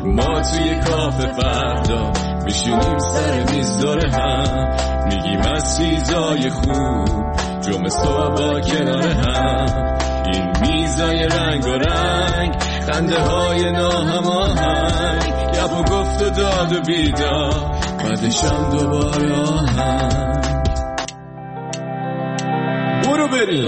ما توی کافه فردا میشینیم سر میز دور هم، میگیم از چیزای خوب جمعه صبح با کنار هم. این میزای رنگ و رنگ، خنده های ناهماهنگ، گپ و گفت و داد و بیدار، بعدشم دوباره آهنگ. برو بریم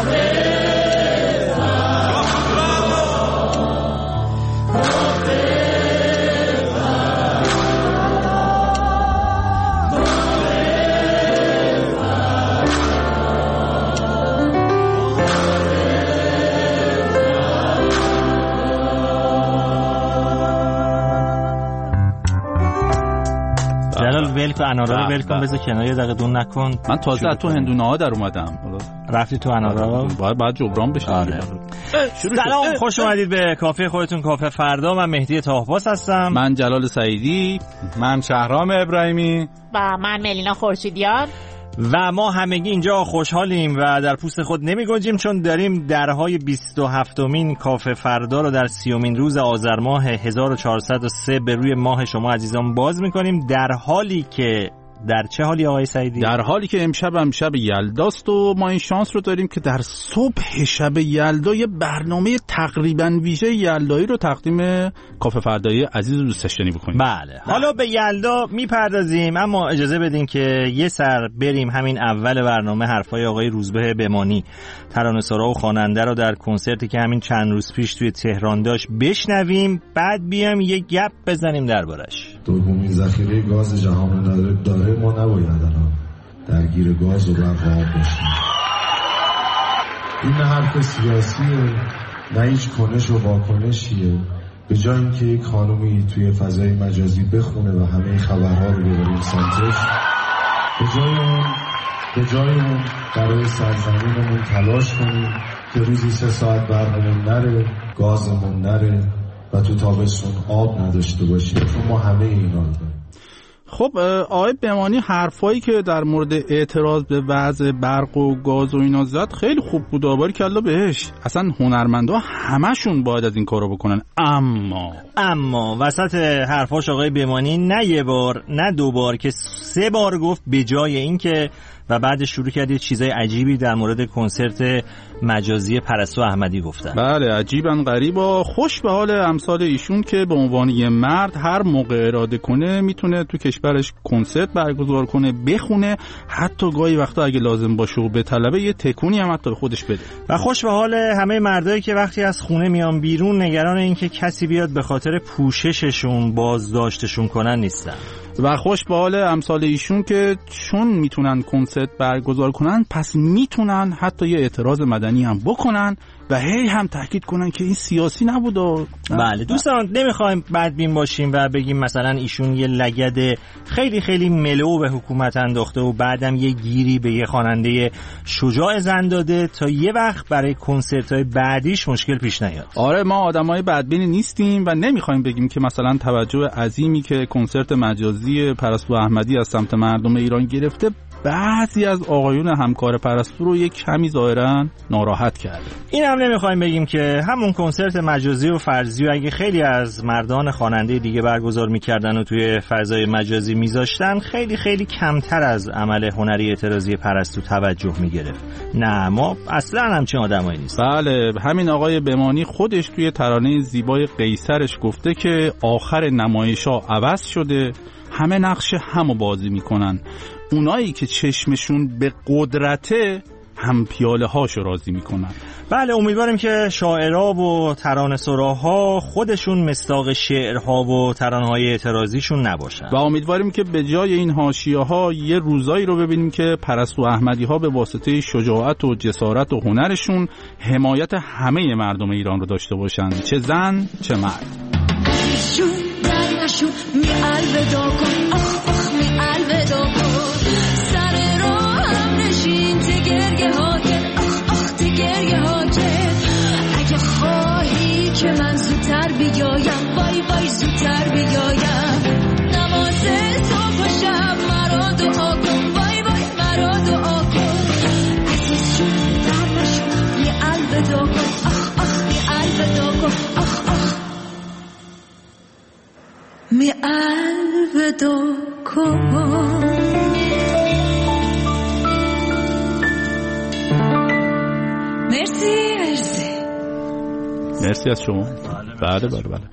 ولکن انارا رو ولکن، بذار کنار یه دقیقه دون نکن. من تازه از تو هندونه ها در اومدم. رفتی تو انارا؟ باید جبران بشه. سلام، خوش اومدید به کافه خودتون، کافه فردا. من مهدی طاهباس هستم. من جلال سعیدی. من شهرام ابراهیمی. و من ملینا خورشیدیان. و ما همگی اینجا خوشحالیم و در پوست خود نمی گنجیم، چون داریم درهای 27مین کافه فردا رو در 30مین روز آذر ماه 1403 به روی ماه شما عزیزان باز میکنیم، در حالی که در چه حالی آقای سعیدی؟ در حالی که امشب یلداست و ما این شانس رو داریم که در صبح شب یلدا یه برنامه تقریبا ویژه یلدایی رو تقدیم کافه فردایی عزیز و دوست داشتنی بکنیم. بله، حالا به یلدا میپردازیم، اما اجازه بدین که یه سر بریم همین اول برنامه حرفای آقای روزبه بمانی، ترانه‌سرا و خواننده رو در کنسرتی که همین چند روز پیش توی تهران داشت بشنویم، بعد بیام یه گپ بزنیم دربارش. دومین ذخیره گاز جهان داره، ما نباید الان درگیر گاز و برق باشیم. این نه حرف سیاسیه، نه هیچ کنش و واکنشیه. به جای اینکه یک خانومی توی فضای مجازی بخونه و همه خبرها رو ببریم سمتش، به جای اون برای سرزمینمون تلاش کنیم که روزی 3 ساعت برقمون نره، گازمون نره و تو تابستون آب نداشته باشیم، چون ما همه اینا رو داریم. خب آقای بمانی حرفایی که در مورد اعتراض به وضع برق و گاز و اینا زد خیلی خوب بود، آباری کلا بهش. اصلا هنرمندا همشون باید از این کارو بکنن. اما وسط حرفاش آقای بمانی نه یه بار نه 2 بار که 3 بار گفت به جای این که، و بعد شروع کردید چیزای عجیبی در مورد کنسرت مجازی پرستو احمدی گفتن. بله، عجیبن غریبا. خوش به حال امثال ایشون که به عنوان یه مرد هر موقع اراده کنه میتونه تو کشورش کنسرت برگزار کنه، بخونه، حتی گاهی وقتا اگه لازم باشه و به طلبه یه تکونی هم حتی به خودش بده. و خوش به حال همه مردایی که وقتی از خونه میان بیرون نگران این که کسی بیاد به خاطر پوشششون بازداشتشون کنن نیستن. و خوش به حال امثال ایشون که چون میتونن کنسرت برگزار کنن، پس میتونن حتی یه اعتراض مدنی هم بکنن و هی هم تاکید کنن که این سیاسی نبود. بله دوستان، نمیخوایم بدبین باشیم و بگیم مثلا ایشون یه لگد خیلی خیلی ملو به حکومت انداخته و بعدم یه گیری به یه خواننده شجاع زن داده تا یه وقت برای کنسرت‌های بعدیش مشکل پیش نیاد. آره، ما آدمای بدبینی نیستیم و نمیخوایم بگیم که مثلا توجه عظیمی که کنسرت مجازی پرستو احمدی از سمت مردم ایران گرفته بعضی از آقایون همکار پرستو رو یک کمی ظاهراً ناراحت کرده. این هم نمیخوایم بگیم که همون کنسرت مجازی و فرضی و اگه خیلی از مردان خواننده دیگه برگزار میکردن و توی فضای مجازی میذاشتن، خیلی خیلی کمتر از عمل هنری اعتراضی پرستو توجه میگرفت. نه، ما اصلا همچین آدمایی نیست. بله، همین آقای بمانی خودش توی ترانه زیبای قیصرش گفته که آخر نمایش‌ها عوض شده، همه نقش همو بازی میکنن، اونایی که چشمشون به قدرته هم پیاله هاشو راضی میکنن. بله، امیدواریم که شاعرها و ترانه‌سراها خودشون مصداق شعرها و ترانه‌های اعتراضیشون نباشن و امیدواریم که به جای این حاشیه‌ها یه روزایی رو ببینیم که پرستو احمدی‌ها به واسطه شجاعت و جسارت و هنرشون حمایت همه مردم ایران رو داشته باشن، چه زن چه مرد. شو می الودا کن، آخ آخ می الودا کن، سر راه هم نشین تگرگه ها کن، آخ آخ تگرگه ها کن، اگه خواهی که من زودتر بیایم، وای وای زودتر بیایم، نماز صبح و شب مرا دعا کن، وای وای مرا دعا کن، عزیز جون در نشو می الودا کن، آخ آخ می الودا کن، آخ آخ. الوداع کن. مرسی از شما. بله.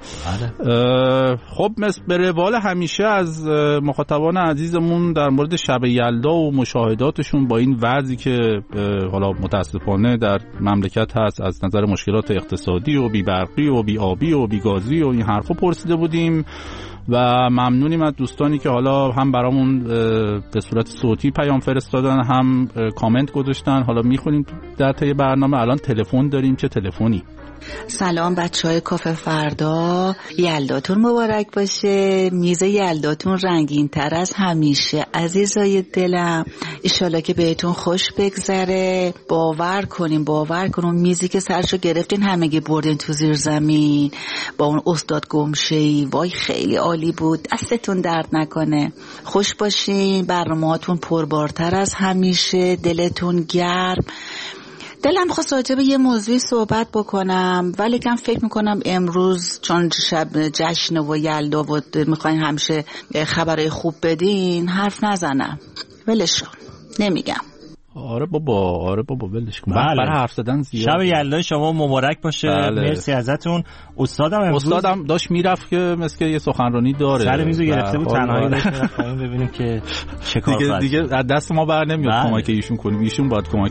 خب به روال همیشه از مخاطبان عزیزمون در مورد شب یلدا و مشاهداتشون با این وضعی که حالا متاسفانه در مملکت هست از نظر مشکلات اقتصادی و بی برقی و بی آبی و بی گازی و این حرفا پرسیده بودیم و ممنونیم از دوستانی که حالا هم برامون به صورت صوتی پیام فرستادن هم کامنت گذاشتن. حالا میخونیم در طی برنامه. الان تلفن داریم. چه تلفنی؟ سلام بچهای کافه فردا، یلداتون مبارک باشه. میز یلداتون رنگین تر از همیشه عزیزای دلم. ایشالا که بهتون خوش بگذره. باور کنیم میزی که سرشو گرفتین همگی بردین تو زیر زمین با اون استاد گمشه‌ای. وای خیلی عالی بود. دستتون درد نکنه. خوش باشین. برنامه‌هاتون پربارتر از همیشه. دلتون گرم. دلم خواست راجع به یه موضوعی صحبت بکنم ولی کم فکر میکنم امروز چون شب جشن و یلدا و میخواین همیشه خبرهای خوب بدین حرف نزنم. ولش نمیگم. آره بابا ولش کن. برای حرف زدن زیاد. شب یلدای شما مبارک باشه. مرسی ازتون. استادم داشت میرفت که مثل یه سخنرانی داره. سر میزو گرفته بود تنهایی داشت میرفت پایین ببینیم که چه کار دیگه از دست ما بر نمیاد کمک ایشون کنیم. ایشون باید کمک.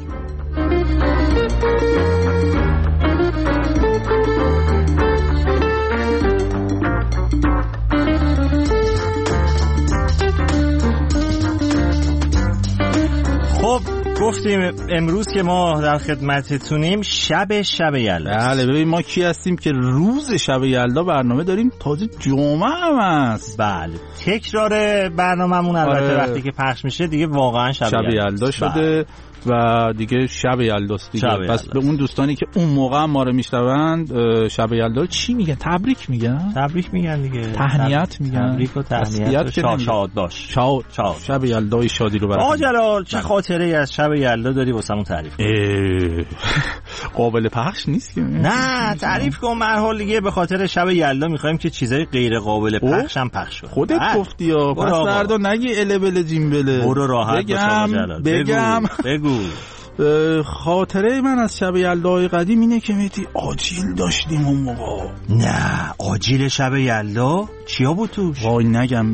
خب گفتیم امروز که ما در خدمتتونیم شب یلدا. بله ببین ما کی هستیم که روز شب یلدا برنامه داریم. تازه جمعه هم هست. بله تکرار برنامه‌مون البته وقتی که پخش میشه دیگه واقعا شب یلدا شده و دیگه شب یلداست دیگه. پس به اون دوستانی که اون موقع ما رو میشنوند شب یلدا چی میگن؟ تبریک میگن دیگه. تهنیت میگن. تبریک و تهنیت و شاد باش. شب یلدای شادی رو برای آقا جلال چه خاطره‌ای از شب یلدا داری واسمون تعریف کن؟ قابل پخش نیست که. نه تعریف کن. مرحله دیگه به خاطر شب یلدا میخوایم که چیزای غیر قابل پخش هم پخش کنه. خودت گفتی یا پس فردا نگی البل جیمبله. برو راحت باش. بگو. خاطره من از شب یلدای قدیم اینه که میتی آجیل داشتیم اون موقع. نه آجیل شب یلدا چیا بود توش؟ وای نگم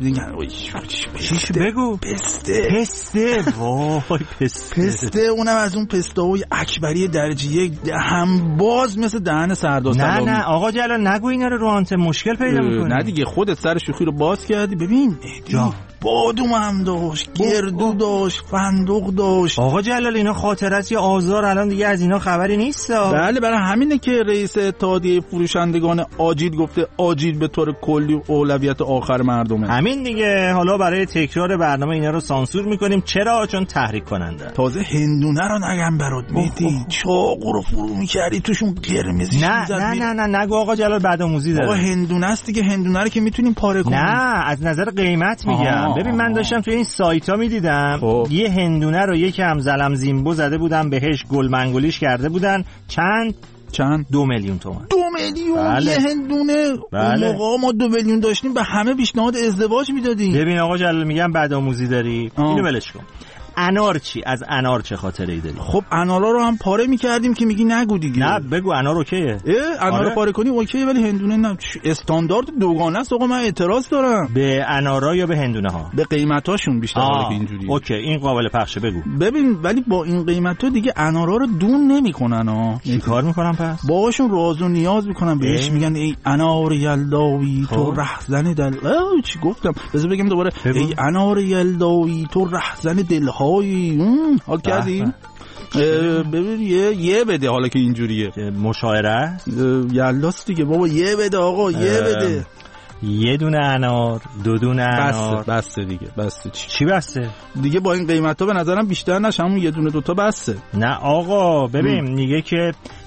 چیش بگو. پسته وای پسته اونم از اون پسته‌های اکبری درجه یک هم باز مثل دهن سردار سلامی. نه آقا جلال نگو اینا رو آنته مشکل پیدا می‌کنی. نه دیگه خودت سر شوخی رو باز کردی. ببین بادوم هم داشت، گردو داشت، فندق داشت. آقا جلال اینا خاطرات یا آزار الان دیگه از اینا خبری نیست. بله برای همینه که رئیس اتحادیه فروشندگان آجیل گفته آجیل به طور کلی اولویت آخر مردمه. همین دیگه. حالا برای تکرار برنامه اینا رو سانسور میکنیم. چرا؟ چون تحریک کننده. تازه هندونه رو نگم برات میتی چاقو رو فرو میکردی توشون قرمزی میزد. نه نگو آقا جلال بدآموزی داره. آقا هندونه است دیگه. هندونه رو که میتونیم پاره کنیم. نه از نظر قیمت میگم. ببین من داشتم تو این سایتا میدیدم یه هندونه رو یکم زلم زیمبو زده بودن بهش گل منگولیش کرده بودن. چند 2 میلیون تومان. 2 میلیون بله. یه هندونه. بله. اون موقع ما 2 میلیون داشتیم به همه پیشنهاد ازدواج میدادیم. ببین آقا جلال میگم بدآموزی داری. اینو ولش کن. انار چی؟ از انار چه خاطره‌ای داری؟ خب انارا رو هم پاره می‌کردیم که میگی نگو دیگه. نه بگو انار اوکیه. انار رو پاره کنی اوکیه ولی هندونه نه. استاندارد دوگانه است. آقا من اعتراض دارم. به انارا یا به هندونه ها؟ به قیمتاشون بیشتر حالا که اینجوریه. اوکی این قابل پخشه بگو. ببین ولی با این قیمتا دیگه انارا رو دون نمی‌کنن ها. چی کار می‌کنن پس؟ باهاشون راز و نیاز می‌کنن. بهش میگن ای انار یلداوی تو رهزن دل. چی گفتم؟ بذار بگم دوباره. ای انار یلداوی تو رهزن دل‌های حال کردی؟ ببین یه بده حالا که اینجوریه. مشاعره یلداست دیگه بابا. یه بده آقا یه بده. یه دونه انار 2 دونه انار بسته دیگه. بسته چی بسته دیگه؟ با این قیمتا به نظرم بیشتر نشه. همون یه دونه 2 تا بسته. نه آقا ببین میگه که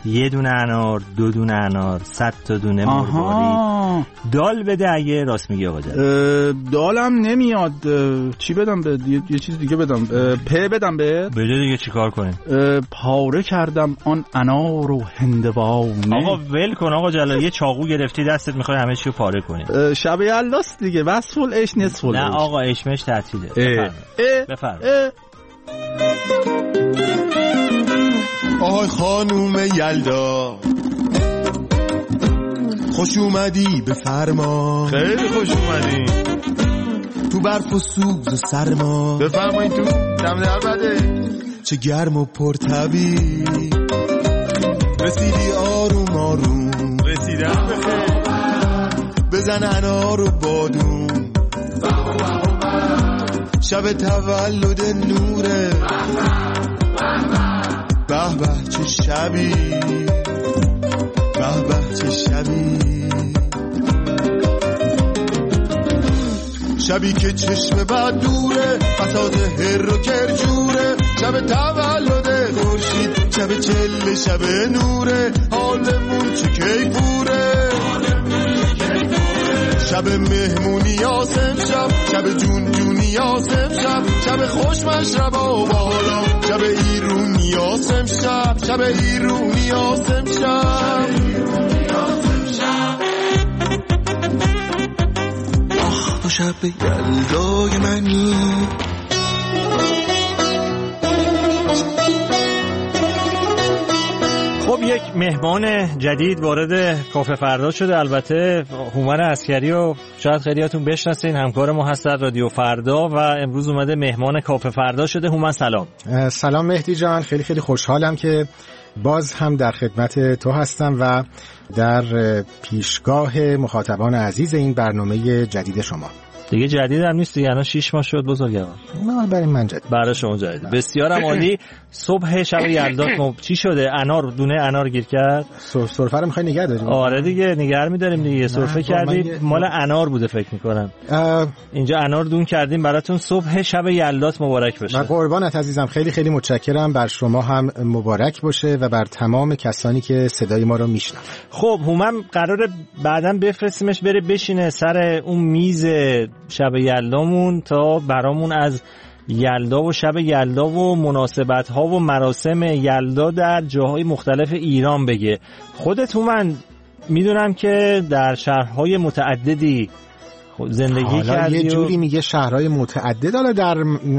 1 دونه انار، 2 دونه انار، 100 تا دونه مروارید. دال بده اگه راست میگی آقا جلال. دالم نمیاد. چی بدم به یه چیز دیگه بدم؟ بدم بده دیگه چیکار کنیم؟ پاره کردم آن انار و هندوانه. آقا ول کن آقا جلال، یه چاقو گرفتی دستت میخوای همه چی رو پاره کنی. شب یلداست دیگه، وصف العش نصف العش. نه آقا عشمش تعطیله. بفرمایید. آهای خانوم یلدا، خوش اومدی به فرما. خیلی خوش اومدی تو برف و سوز و سرما. بفرمایید تو دم در بده. چه گرم و پرطبی، رسیدی آروم آروم. رسیدم بخیر. بزن انار و بادون، شب تولد نوره. به به چه شبی، به به چه شبی، شبی که چشم بد دوره، فساد هر و کرجوره. شب تولد خورشید، شب چله، شب نوره. حالمون چه کیفوره، شب مهمونی یاسم شب، شب جون جونی یاسم شب، شب خوش مشربا و بالا. شب ایرونی یاسم شب، شب ایرونی یاسم شب. آخ تو شب یلدای منی. خب یک مهمان جدید وارد کافه فردا شده. البته هومن عسکری و شاید خیلیاتون بشناسین، همکار ما هست در رادیو فردا و امروز اومده مهمان کافه فردا شده. هومن سلام. سلام مهدی جان، خیلی خیلی خوشحالم که باز هم در خدمت تو هستم و در پیشگاه مخاطبان عزیز این برنامه جدید شما. دیگه جدید هم نیست دیگه، الان 6 ماه شد بزرگوار. برای من جدید. برای شما جدید. بسیارم عالی. صبح شب یلدات چی شده؟ انار، دونه انار گیر کرد. سرفه رو می‌خوای نگه داریم؟ آره دیگه نگه می‌داریم دیگه. سرفه کردی مال انار بوده فکر می‌کنم. اینجا انار دون کردیم براتون. صبح شب یلدات مبارک باشه. و قربانت عزیزم، خیلی خیلی متشکرم. بر شما هم مبارک باشه و بر تمام کسانی که صدای ما رو میشنون. خب هومن قراره بعداً بفرستیمش بره بشینه سر اون میز شب یلدامون تا برامون از یلدا و شب یلدا و مناسبت‌ها و مراسم یلدا در جاهای مختلف ایران بگه. خودت هومن میدونم که در شهرهای متعددی زندگی کردی. یه جوری میگه شهرهای متعدد، حالا در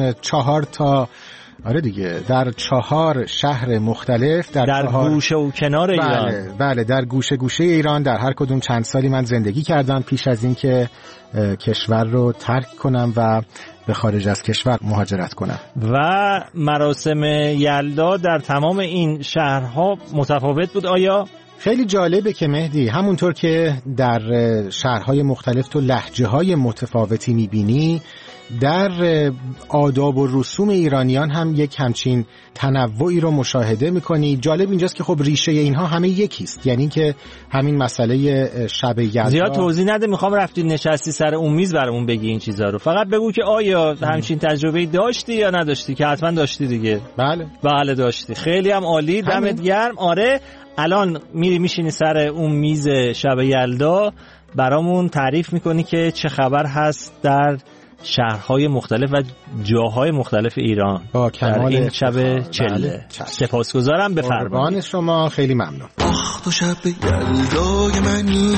4 تا آره دیگه، در 4 شهر مختلف، در 4 گوشه و کنار ایران. بله در گوشه گوشه ایران، در هر کدوم چند سالی من زندگی کردم پیش از این که کشور رو ترک کنم و به خارج از کشور مهاجرت کنم. و مراسم یلدا در تمام این شهرها متفاوت بود آیا؟ خیلی جالبه که مهدی، همونطور که در شهرهای مختلف تو لهجه‌های متفاوتی می‌بینی، در آداب و رسوم ایرانیان هم یک همچین تنوعی رو مشاهده میکنی. جالب اینجاست که خب ریشه اینها همه یکیست، یعنی که همین مسئله شب یلدا. زیاد توضیح نده، میخوام رفتی نشستی سر اون میز برامون بگی این چیزا رو. فقط بگو که آیا همچین تجربه‌ای داشتی یا نداشتی، که حتما داشتی دیگه. بله داشتی. خیلی هم عالی، دمت گرم. آره الان میری میشینی سر اون میز شب یلدا، برامون تعریف میکنی که چه خبر هست در شهرهای مختلف و جاهای مختلف ایران با در این شب چله. سپاسگزارم، بفرمایید. قربان شما، خیلی ممنون. آخ تو شب یلدای منی.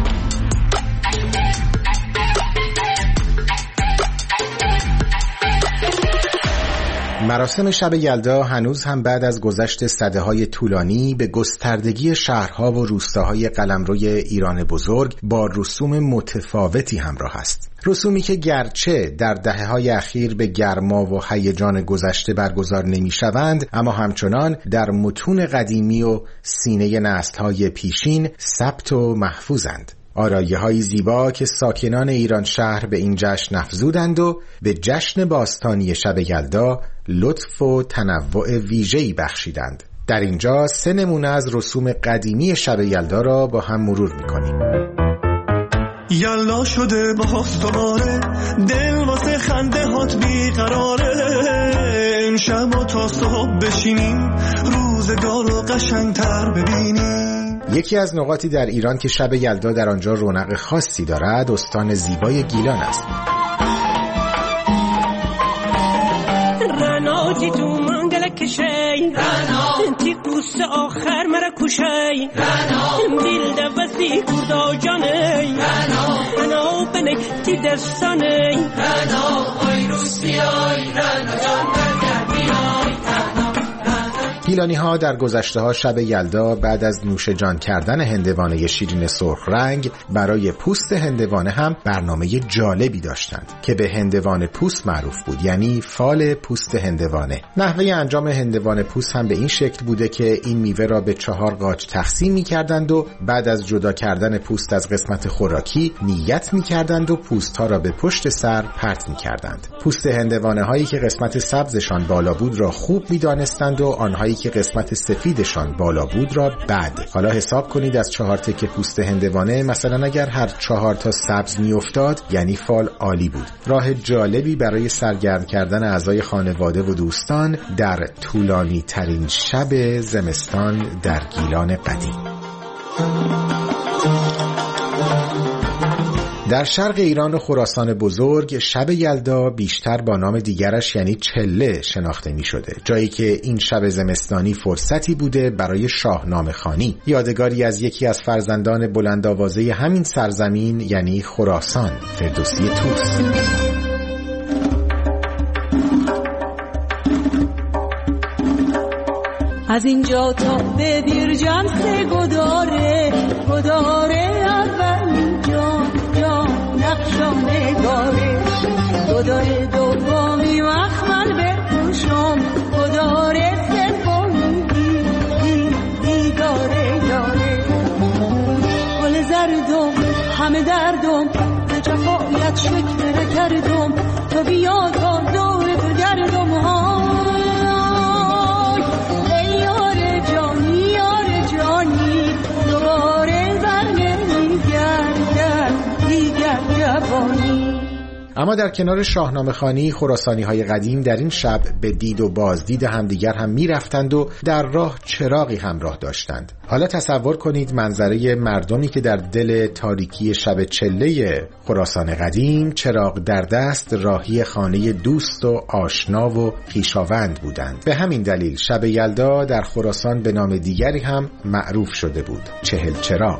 مراسم شب یلدا هنوز هم بعد از گذشت سده‌های طولانی به گستردگی شهرها و روستاهای قلمروی ایران بزرگ با رسوم متفاوتی همراه است. رسومی که گرچه در دهه‌های اخیر به گرما و هیجان گذشته برگزار نمی‌شوند، اما همچنان در متون قدیمی و سینه نسل‌های پیشین ثبت و محفوظند. آرایه‌های زیبا که ساکنان ایران شهر به این جشن افزودند و به جشن باستانی شب یلدا لطف و تنوع ویژه‌ای بخشیدند. در اینجا 3 نمونه از رسوم قدیمی شب یلدا را با هم مرور می‌کنیم. یلدا شده باز دوباره، دل واسه خنده هات بیقراره. امشب تا صبح بشینیم رو روزگار رو قشنگتر ببینیم. یکی از نقاطی در ایران که شب یلدا در آنجا رونق خاصی دارد استان زیبای گیلان است. رناجی تو منگل کشی تی قوس آخر مرا کشی دل دوستی کردا جانی رنا بنی تی دستانی آی روسی آی رنا جان برگر بیای. گیلانی ها در گذشته ها شب یلدا بعد از نوش جان کردن هندوانه شیرین سرخ رنگ برای پوست هندوانه هم برنامه جالبی داشتند که به هندوانه پوست معروف بود، یعنی فال پوست هندوانه. نحوه انجام هندوانه پوست هم به این شکل بوده که این میوه را به 4 قاچ تقسیم می کردند و بعد از جدا کردن پوست از قسمت خوراکی نیت می کردند و پوست ها را به پشت سر پرت می کردند. پوست هندوانه هایی که قسمت سبزشان بالا بود را خوب می دانستند و آنهایی که قسمت سفیدشان بالا بود را بد. حالا حساب کنید از 4 تکه پوست هندوانه مثلا اگر هر 4 تا سبز می افتاد یعنی فال عالی بود. راه جالبی برای سرگرم کردن اعضای خانواده و دوستان در طولانی ترین شب زمستان در گیلان قدیم. در شرق ایران و خراسان بزرگ شب یلدا بیشتر با نام دیگرش یعنی چله شناخته می شده، جایی که این شب زمستانی فرصتی بوده برای شاهنامه خوانی، یادگاری از یکی از فرزندان بلندآوازه همین سرزمین یعنی خراسان، فردوسی طوس. از اینجا تا به دیرجم 3 گداره اول جان نقشانه داره گداره دومی مخمل بپوشم گداره سومی دیگاره داره گل زردم همه دردم به جفایت شکر کردم تو بیا تا دور تو گردم اما در کنار شاهنامه خوانی خراسانی های قدیم در این شب به دید و بازدید همدیگر هم می رفتند و در راه چراغی همراه داشتند. حالا تصور کنید منظره مردمی که در دل تاریکی شب چله خراسان قدیم چراغ در دست راهی خانه دوست و آشنا و خویشاوند بودند. به همین دلیل شب یلدا در خراسان به نام دیگری هم معروف شده بود، چهل چراغ.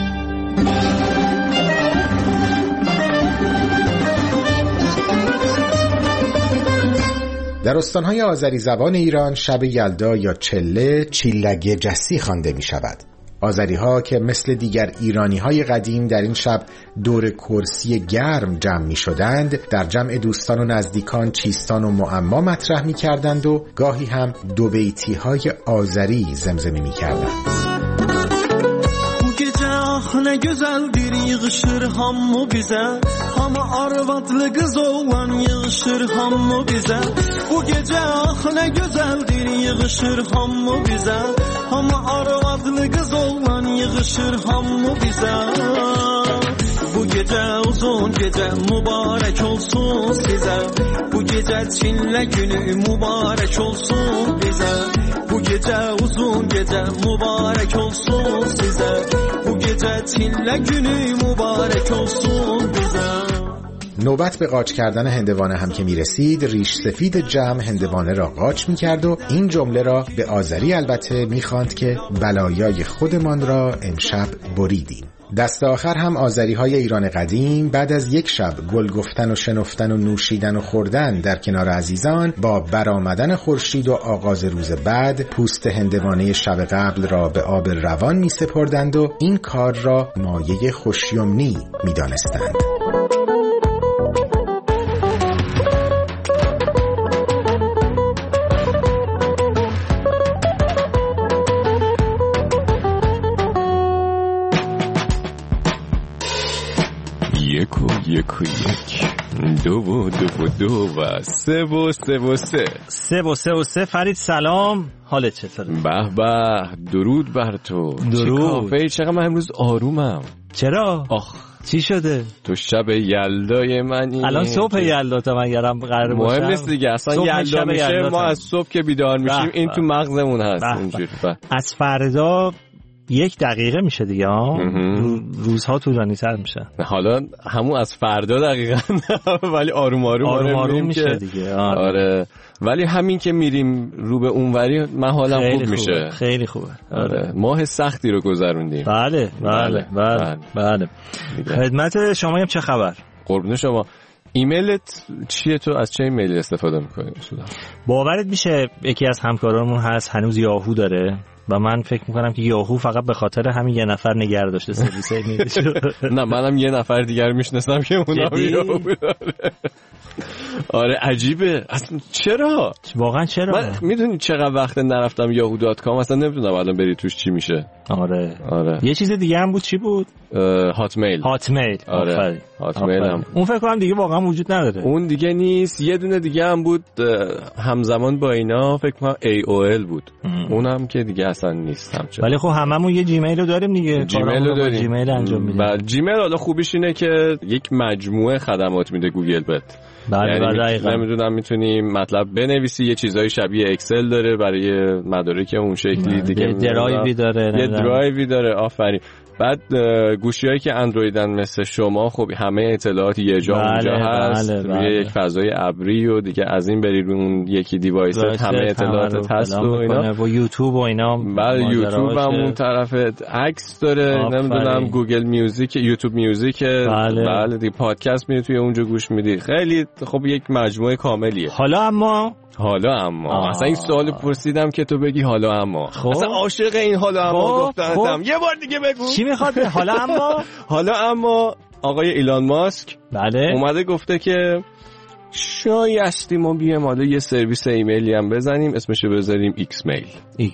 در استانهای آذری زبان ایران شب یلدا یا چله چیلگه جسی خوانده می شود. آذری ها که مثل دیگر ایرانی های قدیم در این شب دور کرسی گرم جمع می شدند، در جمع دوستان و نزدیکان چیستان و معما مطرح می کردند و گاهی هم دو بیتی های آذری زمزمه می کردند. Ne güzeldir yığışır hamı bize Ama arvadlı kız oğlan yığışır hamı bize Bu gece ah ne güzeldir yığışır hamı bize Ama arvadlı kız oğlan yığışır hamı bize Bu gece uzun gece mübarek olsun size Bu gece Çinle günü mübarek olsun bize Bu gece uzun gece mübarek olsun size Bu gece Çinle günü mübarek olsun bize. نوبت به قاچ کردن هندوانه هم که می رسید، ریش سفید جمع هندوانه را قاچ می کرد و این جمله را به آذری البته می خواند که بلایای خودمان را امشب بریدیم. دست آخر هم آذری های ایران قدیم بعد از یک شب گل گفتن و شنفتن و نوشیدن و خوردن در کنار عزیزان، با برآمدن خورشید و آغاز روز بعد پوست هندوانه شب قبل را به آب روان می سپردند و این کار را مایه خوشیمنی می دانستند. 1 و 1 و 1 2 و 2 و 2 و 3 و 3 و 3 3 و 3 و 3. فرید سلام، حالت چطوره؟ به به، درود بر تو. درود. چقدر من امروز آرومم. چرا؟ آخ چی شده؟ تو شب یلدای منی. الان صبح یلدا تا من یارم قرار باشم. مهم نیست دیگه، اصلا یلدا میشه ما از صبح که بیدار میشیم این تو مغزمون هست اینجوری. از فردا 1 دقیقه میشه دیگه ها. روزها طولانی تر میشه. حالا همون از فردا دقیقاً ولی آروم آروم میشه دیگه. آره ولی همین که میریم رو به اونوری من حالم خوب میشه. خیلی خوبه. آره ماه سختی رو گذروندیم. بله. خدمت شما هم چه خبر؟ قربون شما. ایمیلت چیه؟ تو از چه ایمیلی استفاده میکنی اصولا؟ باورت میشه یکی از همکارامون هست هنوز یاهو داره و من فکر میکنم که یاهو فقط به خاطر همین یه نفر نگه داشته سرویس ایمیلش. نه منم یه نفر دیگر میشناسم که اونم یاهو داره. آره عجیبه اصلا. چرا؟ واقعا چرا؟ من میدونی چقدر وقت نرفتم yahoo.com اصلا نمیدونم الان بری توش چی میشه. آره یه چیز دیگه هم بود. چی بود؟ هاتمیل. آره هاتمیل هم. اون فکر کنم دیگه واقعا وجود نداره. اون دیگه نیست. یه دونه دیگه هم بود همزمان با اینا، فکر کنم AOL بود. اونم که دیگه اصلا نیست همچنان. ولی خب هممون یه جیمیل رو داریم دیگه. جیمیل رو داریم. جیمیل انجام میدیم. بعد جیمیل حالا خوبیش اینه که یک مجموعه خدمات میده گوگل بت. یعنی نمیدونم میتونی مطلب بنویسی، یه چیزای شبیه اکسل داره برای مدارک اون شکلی دیگه. درایوی داره. یه درایوی داره. آفرین. بعد گوشی‌هایی که اندرویدن مثل شما خب همه اطلاعات یه جا اونجا هست. روی یک فضای ابری و دیگه از این بری رو اون یکی دیوایس همه اطلاعاتت هست و اینا. و یوتیوب و اینا. بعد یوتیوب هم اون طرف عکس داره. نمیدونم گوگل میوزیک، یوتیوب میوزیک. بله دیگه پادکست میری توی اونجا گوش میدی. خیلی خب یک مجموعه کاملیه. حالا اما اصلا این سوال پرسیدم که تو بگی حالا اما. اصلا عاشق این حالا اما گفتم. یه بار دیگه بگو چی میخواد. حالا اما آقای ایلان ماسک اومده گفته که شایستی ما بیایم حالا یه سرویس ایمیلی هم بزنیم، اسمشو بذاریم ایکس میل.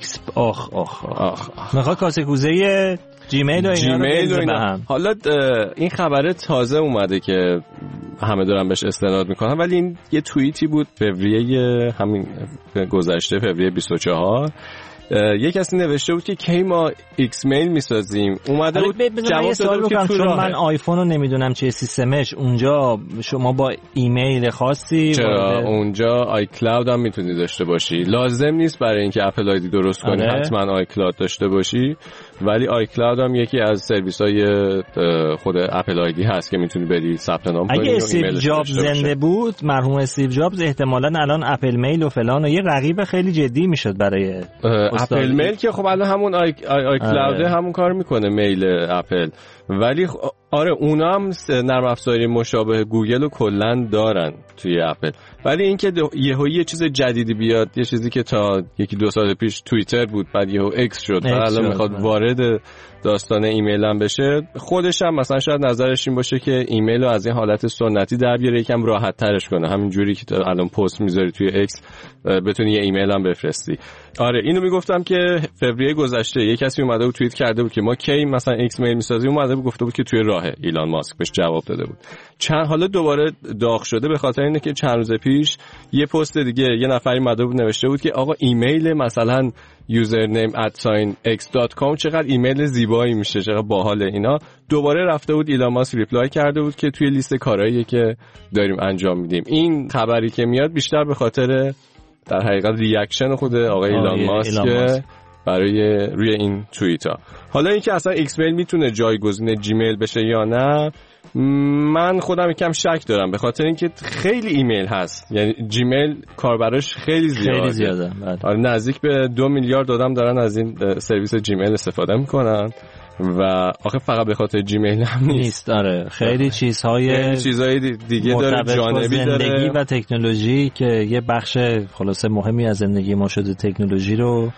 آخ میخواد کاسه کوزه جیمیل و اینا. حالا این خبره تازه اومده که همه دارن بهش استناد میکنن، ولی این یه توییتی بود فوریه همین گذشته، فوریه 24. یک کسی نوشته بود که کی ما ایکس میل میسازیم. اومده بود جواب داده بود که چون من آیفون رو نمیدونم چه سیستمش، اونجا شما با ایمیل خاصی چرا اونجا آی کلاود هم میتونی داشته باشی. لازم نیست برای اینکه اپل آیدی درست کنی حتما آی کلاود داشته باشی، ولی آی کلاود هم یکی از سرویس های خود اپل آیدی هست که میتونی بری ثبت نام کنی. اگه استیو جابز زنده بود، مرحوم استیو جابز، احتمالاً الان اپل میل و فلان و یه رقیب خیلی جدی میشد برای اپل میل که خب الان همون آی کلاود همون کار میکنه، میل اپل. ولی آره اونا هم نرم افزاری مشابه گوگل رو کلا دارن توی اپل. ولی اینکه یه چیز جدیدی بیاد، یه چیزی که تا 1-2 سال پیش توییتر بود بعد یهو ایکس شد، الان میخواد وارد داستان ایمیل هم بشه. خودش هم مثلا شاید نظرش این باشه که ایمیل رو از این حالت سنتی در بیاره، یکم راحت ترش کنه، همین جوری که الان پست میذاری توی ایکس بتونی یه ایمیل هم بفرستی. آره اینو میگفتم که فوریه گذشته یه کسی اومده بود توییت کرده بود که ما کی مثلا ایکس میل میسازیم، اومده بود گفته بود که توی راهه. ایلان ماسک بهش جواب داده بود. حالا دوباره داغ شده به خاطر اینه که چند روز پیش یه پست دیگه یه نفری اومده بود نوشته بود که آقا ایمیل مثلا username@x.com چقدر ایمیل زیبایی میشه، چقدر باحاله اینا. دوباره رفته بود ایلان ماسک ریپلای کرده بود که توی لیست کارهاییه که داریم انجام میدیم. این خبری که میاد بیشتر به خاطر در حقیقت ریاکشن خود آقای ایلان ماسک برای روی این توییت ها. حالا اینکه اصلا ایکس میل میتونه جایگزین جیمیل بشه یا نه، من خودم یکم شک دارم، به خاطر اینکه خیلی ایمیل هست. یعنی جیمیل کاربراش خیلی زیاده. آره نزدیک به 2 میلیارد آدم دارن از این سرویس جیمیل استفاده میکنن و آخه فقط به خاطر جیمیل هم نیست. آره خیلی چیزهای دیگه داره، جانبی داره، زندگی و تکنولوژی که یه بخش خلاصه مهمی از زندگی ما شده تکنولوژی رو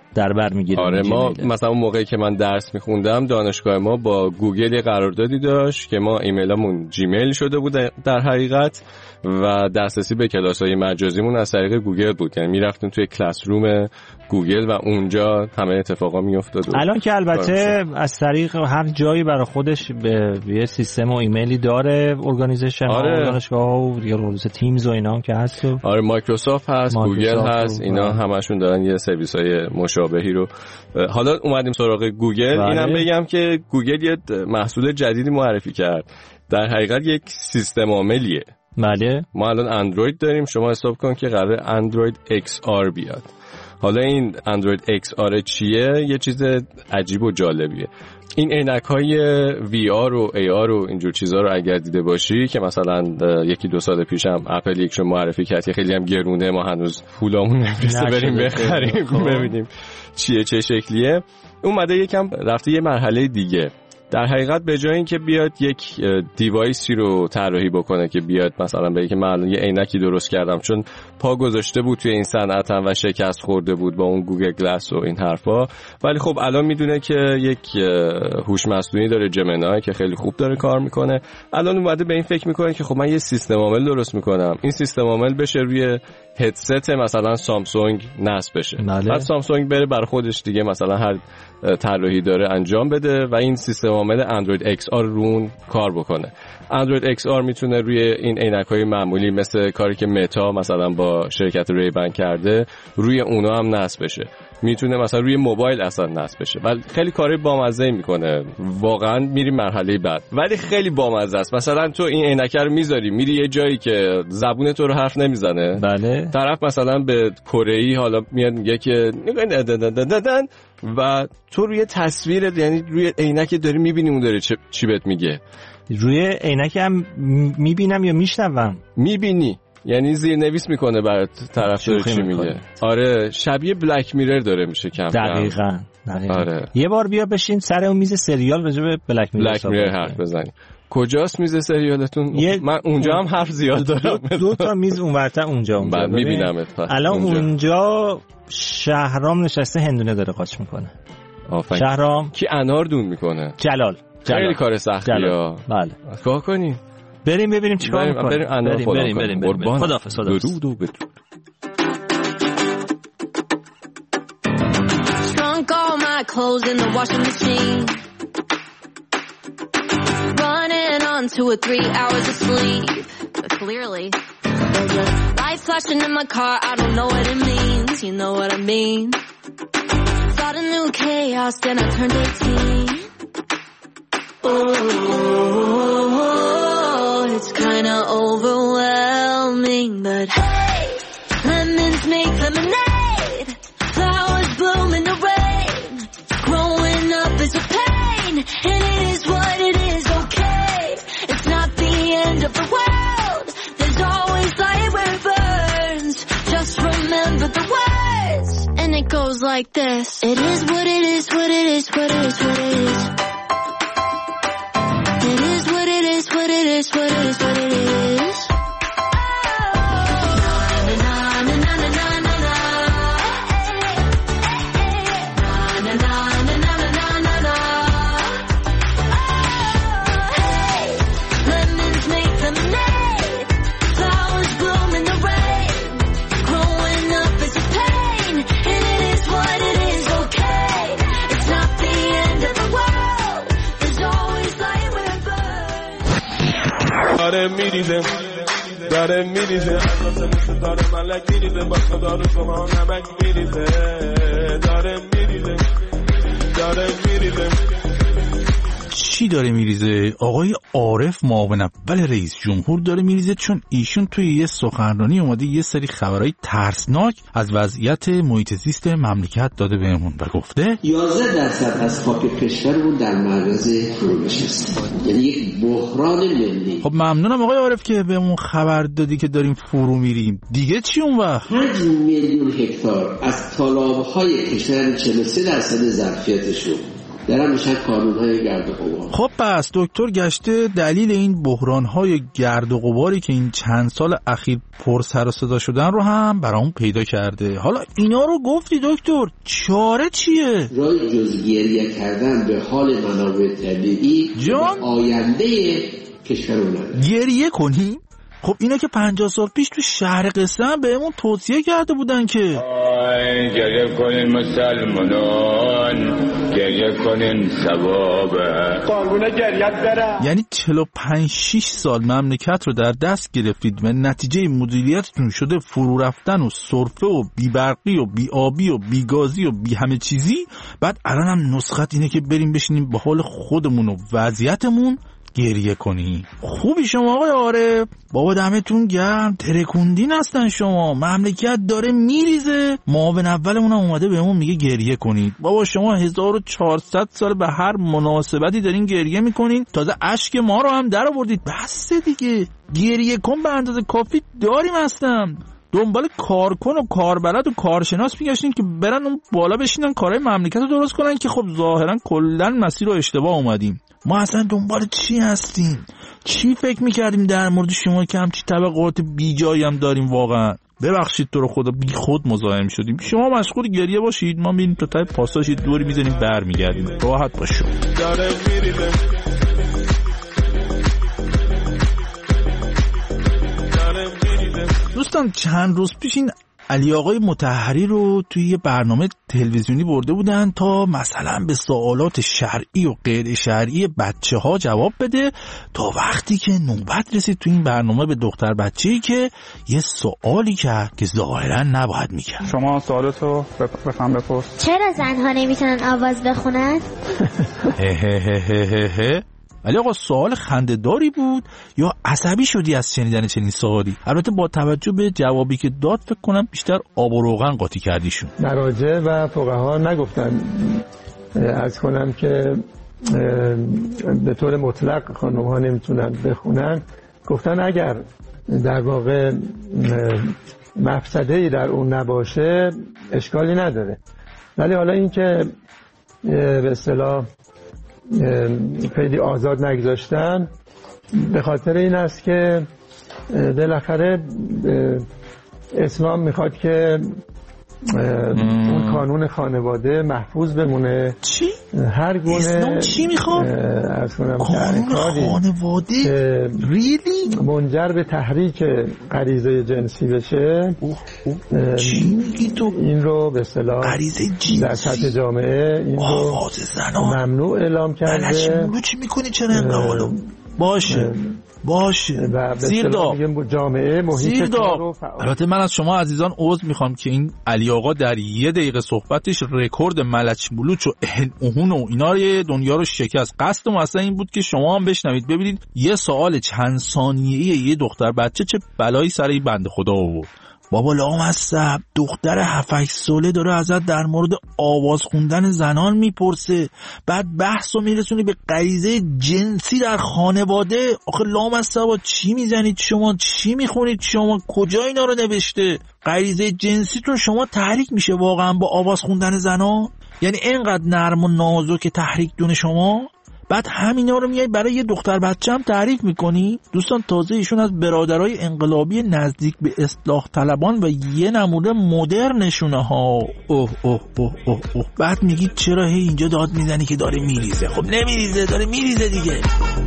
در بر میگیره. آره ما مثلا موقعی که من درس میخوندم دانشگاه ما با گوگل یه قراردادی داشت که ما ایمیلمون جیمیل شده بود در حقیقت و دسترسی به کلاس‌های مجازیمون از طریق گوگل بود. یعنی میرفتیم توی کلاس روم گوگل و اونجا همه اتفاقا میافتاد. الان که البته از طریق هر جایی برای خودش به یه سیستم و ایمیلی داره ارگانیزیشن آره. دانشگاه و یا رولز تیمز و اینا هم که هست. آره مایکروسافت هست، گوگل هست، اینا همشون دارن یه سرویس‌های مشابهی رو. حالا اومدیم سراغ گوگل. اینم بگم که گوگل یه محصول جدیدی معرفی کرد. در حقیقت یک سیستم عاملیه. بله ما الان اندروید داریم، شما حساب کن که قراره اندروید XR بیاد. حالا این اندروید XR چیه؟ یه چیز عجیب و جالبیه. این عینک‌های VR و AR و اینجور چیزا رو اگر دیده باشی که مثلا یکی دو سال پیشم اپل یکشو معرفی کرد که خیلی هم گرونه، ما هنوز پولامون نمیرسه بریم بخریم ببینیم چیه چه شکلیه. اومده یکم رفته یه مرحله دیگه. در حقیقت به جای اینکه بیاد یک دیوایسی رو طراحی بکنه که بیاد مثلا بگه که من الان یه عینکی درست کردم، چون پا گذاشته بود توی این صنعت هم و شکست خورده بود با اون گوگل گلاس و این حرفا، ولی خب الان میدونه که یک هوش مصنوعی داره، جمنای، که خیلی خوب داره کار میکنه. الان اومده به این فکر میکنه که خب من یه سیستم عامل درست میکنم، این سیستم عامل بشه روی هدست مثلا سامسونگ نصب بشه. بعد سامسونگ بره بر خودش دیگه مثلا هر طراحی داره انجام بده و این سیستم عامل اندروید XR رون کار بکنه. اندروید XR میتونه روی این عینک‌های معمولی مثل کاری که متا مثلا با شرکت ریبن کرده روی اونا هم نصب بشه. میتونه مثلا روی موبایل اصلا نصب بشه. ولی خیلی کاری بامزه میکنه. واقعا میری مرحله بعد. ولی خیلی بامزه است. مثلا تو این عینک رو میذاری میری یه جایی که زبون تو رو حرف نمیزنه. بله. طرف مثلا به کره‌ای حالا میاد میگه که و تو روی تصویر، یعنی روی عینک داری میبینی اون داره چی بهت میگه. روی عینک هم میبینم یا میشنوم؟ میبینی، یعنی زیرنویس میکنه برات طرف داره چی میگه. آره شبیه بلک میرر داره میشه کم دقیقاً. آره. یه بار بیا بشین سر اون میز سریال راجع به بلک میرر حرف بزنیم. کجاست میز سریالتون؟ من اونجا هم حرف زیاد دارم. دو تا میز اونورتر اونجا بعد میبینم. الان اونجا شهرام نشسته هندونه داره قاچ میکنه. شهرام کی انار دون میکنه؟ جلال. خیلی کار سختیه. بله. کار کنی؟ بریم ببینیم چیکار میکنه. بریم انار بریم. خداحافظ. درود و بدرود. Shrunk all my clothes in the washing machine. Running on 2 or 3 hours of sleep. But clearly there's a light flashing in my car. I don't know what it means. You know what I mean? Thought a new chaos, then I turned 18. Oh, it's kinda overwhelming, but hey, lemons make lemonade, flowers bloom in the rain. Growing up is a pain, and it is what it is, okay. It's not the end of the world, there's always light where it burns. Just remember the words, and it goes like this. It is what it is, what it is, what it is, what it is. It is what it is, what it is, what it is, what it is. داره میریزه داره میریزه داره ملک میریزه با خدا رو شما نمک میریزه داره میریزه داره میریزه. چی داره میریزه؟ آقای عارف معاون اول رئیس جمهور داره میریزه، چون ایشون توی یه سخنرانی اومده یه سری خبرهای ترسناک از وضعیت محیط زیست مملکت داده بهمون و گفته 11% از خاک کشورمون در معرض فروش است، یعنی یک بحران ملی. خب ممنونم آقای عارف که بهمون خبر دادی که داریم فرو میریم. دیگه چی اون وقت؟ 5 میلیون هکتار از تالاب‌های کشور 43% ظرفیتشون درم میشن کانونهای گرد و غبار. خب پس دکتر گشته دلیل این بحران‌های گرد و غباری که این چند سال اخیر پر سر و صدا شدن رو هم برامون پیدا کرده. حالا اینا رو گفتی دکتر، چاره چیه؟ راه جز گریه کردن به حال منابع طبیعی آینده کشورمون نداره. گریه کنی؟ خب اینا که 50 سال پیش تو شهر قصه هم بهمون توصیه کرده بودن که گریه کنین مسلمانان، گریه کنین ثوابه، قانون گریت برم. یعنی 45-6 سال مملکت رو در دست گرفتید و نتیجه مدیریتتون شده فرو رفتن و سرفه و بیبرقی و بیابی و بیگازی و بی همه چیزی. بعد الان هم نسخت اینه که بریم بشینیم به حال خودمون و وضعیتمون گریه کنی. خوبی شما آقای عارف، بابا دمتون گرم، ترکوندین هستن شما. مملکت داره میریزه، معاون اولمون هم اومده بهمون میگه گریه کنید. بابا شما 1400 سال به هر مناسبتی دارین گریه میکنین، تازه اشک ما رو هم در آوردید. بس دیگه، گریه کن به اندازه کافی داریم. هستم دنبال کارکن و کاربلد و کارشناس میگشتین که برن اون بالا بشینن کارهای مملکت رو درست کنن، که خب ظاهرا کلا مسیر رو اشتباه اومدیم. ما اصلا دنبال چی هستیم؟ چی فکر میکردیم در مورد شما که همچی طبقات بی جایی هم داریم؟ واقعا ببخشید تو رو خدا، بی خود مزاحم شدیم. شما مشغول گریه باشید، ما میریم تا ته پاساژ دوری میزنیم برمیگردیم. راحت باشو. دوستان چند روز پیش این علی آقای مطهری رو توی یه برنامه تلویزیونی برده بودن تا مثلا به سوالات شرعی و غیر شرعی بچه ها جواب بده، تا وقتی که نوبت رسید توی این برنامه به دختر بچه‌ای که یه سوالی کرد که ظاهرا نباید میکرد. شما سوالتو بفهم بپرس. چرا زنها نمیتونن آواز بخونن؟ ولی آقا سوال خنده‌داری بود یا عصبی شدی از شنیدن چنین سوالی؟ البته با توجه به جوابی که داد فکر کنم بیشتر آب و روغن قاطی کردیشون. مراجع و فقها نگفتن عرض کنم که به طور مطلق خانم‌ها نمیتونن بخونن، گفتن اگر در واقع مفسده‌ای در اون نباشه اشکالی نداره. ولی حالا این که به اصطلاح خیلی آزاد نگذاشتن به خاطر این است که بالاخره اسلام میخواد که اون قانون خانواده محفوظ بمونه. چی؟ هر گونه اسلام چی میخواد؟ قانون خانواده ریلی منجر به تحریک غریزه جنسی بشه. چی میگی تو؟ این رو به اصطلاح غریزه جنسی در سطح جامعه این رو ممنوع اعلام کرده. چی میکنی چرا انقدر؟ باشه زیردار جامعه محیط کار. البته من از شما عزیزان عذر میخوام که این علی آقا در 1 دقیقه صحبتش رکورد ملچ بلوچ و اهن و اینا رو دنیا رو شکست. قصدم اصلا این بود که شما هم بشنوید ببینید یه سوال چند ثانیه‌ای یه دختر بچه چه بلایی سر این بنده خدا آورد. بابا لامصب دختر 7-8 ساله داره ازت در مورد آواز خوندن زنان میپرسه، بعد بحثو میرسونی به غریزه جنسی در خانواده. آخه لامصبا چی میزنید شما؟ چی میخونید شما؟ کجا اینا رو نوشته؟ غریزه جنسی تو شما تحریک میشه واقعا با آواز خوندن زنان؟ یعنی اینقدر نرم و نازک تحریک دونه شما؟ بعد همینا رو میای برای یه دختر بچه هم تعریف میکنی؟ دوستان تازه ایشون از برادرای انقلابی نزدیک به اصلاح طلبان و یه نمونه مدرنشونه ها. اوه اوه اوه اوه اوه. بعد میگید چرا هی اینجا داد میزنی که داره میریزه؟ خب نمیریزه، داره میریزه دیگه.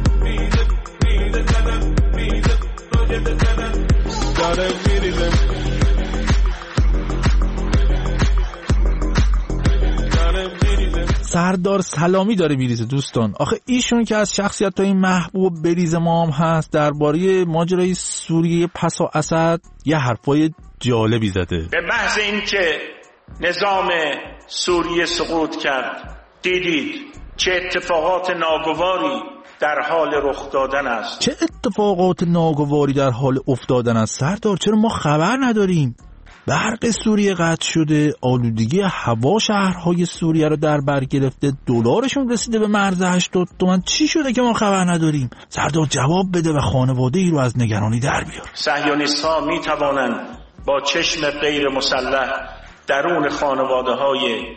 سردار سلامی داره میریزه دوستان. آخه ایشون که از شخصیت‌های محبوب بریز ما هم هست، درباره ماجرای سوریه پس از اسد یه حرفای جالبی زده. به محض اینکه نظام سوریه سقوط کرد دیدید چه اتفاقات ناگواری در حال رخ دادن است. چه اتفاقات ناگواری در حال افتادن است سردار؟ چرا ما خبر نداریم؟ برق سوریه قطع شده، آلودگی هوا شهرهای سوریه رو در بر گرفته، دلارشون رسیده به مرز 80 تومن. چی شده که ما خبر نداریم؟ سردار جواب بده و خانواده ای رو از نگرانی در بیار. صهیونیست‌ها می توانند با چشم غیر مسلح درون خانواده های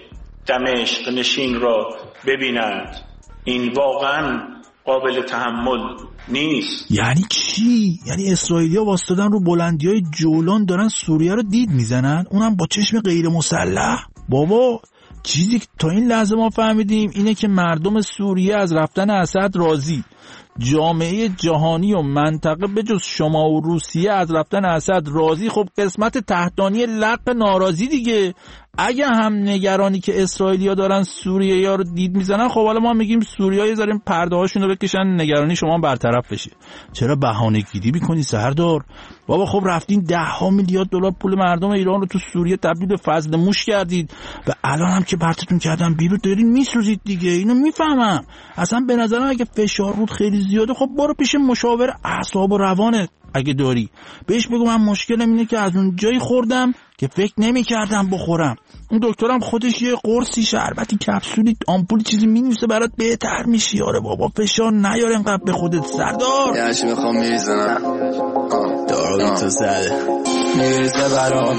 دمشق نشین را ببینند. این واقعا قابل تحمل نیست. یعنی چی؟ یعنی اسرائیلیا واسطادن رو بلندی‌های جولان دارن سوریه رو دید میزنن، اونم با چشم غیر مسلح؟ بابا چیزی که تا این لحظه ما فهمیدیم اینه که مردم سوریه از رفتن اسد راضی. جامعه جهانی و منطقه به جز شما و روسیه از رفتن اسد راضی. خب قسمت تحتانی لق ناراضی دیگه. اگه هم نگرانی که اسرائیلیا دارن سوریه یا رو دید میزنن، خب حالا ما میگیم سوریه زاریم پرده هاشون رو بکشن نگرانی شما برطرف بشه. چرا بهانه گیری میکنی سردار؟ بابا خب رفتین 10 میلیارد دلار پول مردم ایران رو تو سوریه تبدیل به فضل موش کردید و الان هم که پرتتون کردن بیرون دارین میسوزید دیگه. اینو میفهمم. اصلا به نظرم اگه فشار رود خیلی زیاده، خب برو پیش مشاور اعصاب و روانت اگه داری، بهش بگو من مشکلم اینه که از اون جایی خوردم که فکر نمی‌کردم بخورم. اون دکترم خودش یه قرصی شربتی کپسولی آمپول چیزی می‌نویسه برات بهتر میشی. آره بابا فشار نیار اینقدر به خودت سردار. یعنی میخوام میریزنم دارو تو زده میریزه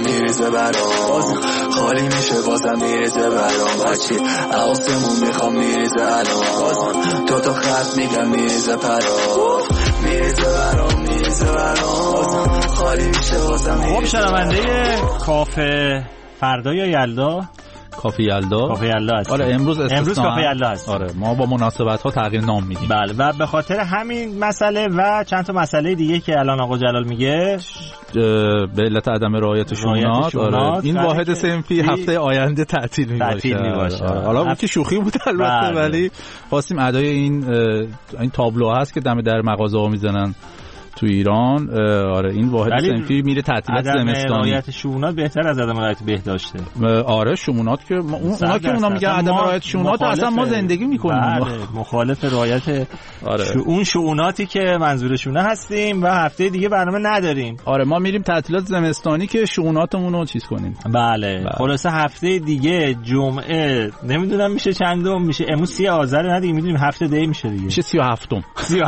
برام خالی میشه بازم میریزه برام بچی آسمون میخوام میریزه الان تو خط میگم میریزه پرام میریزه برام خالی میشه بازم. خب شنونده کافه فردا یا یلدا؟ کافه یلدا هست. آره امروز کافه یلدا هست. آره ما با مناسبت ها تغییر نام میدیم. بله و به خاطر همین مسئله و چند تا مسئله دیگه که الان آقا جلال میگه به علت عدم رعایت شونات آره این واحد صنفی هفته آینده تعطیل میباشه. حالا که شوخی بود البته، ولی خواستیم ادای این تابلو هست که دم در مغازه ها میزنن تو ایران. آره این واحد صنفی میره تعطیلات زمستانی. عدم رعایت شونات بهتر از عدم رعایت بهداشته. آره شونات که اونا که اونا میگن عدم رعایت شونات اصلا ما زندگی میکنیم. بله مخالف رعایت اون شوناتی که منظورشونه هستیم و هفته دیگه برنامه نداریم. آره ما میریم تعطیلات زمستانی که شوناتمون رو چیز کنیم. بله خلاصه هفته دیگه جمعه نمیدونم میشه چندم میشه، امروز 30 آذر نه دیگه، میدونیم هفته دی میشه دیگه، میشه 37م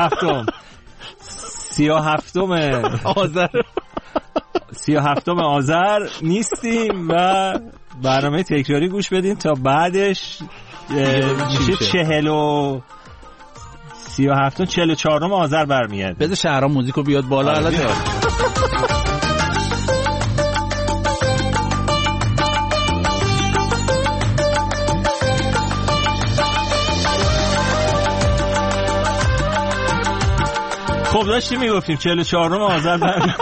37 آذر نیستیم و برنامه تکراری گوش بدین تا بعدش میشه 44 آذر برمیاد. بذار شهرام موزیکو بیاد بالا الان. خب داشتیم میگفتیم 44 آذر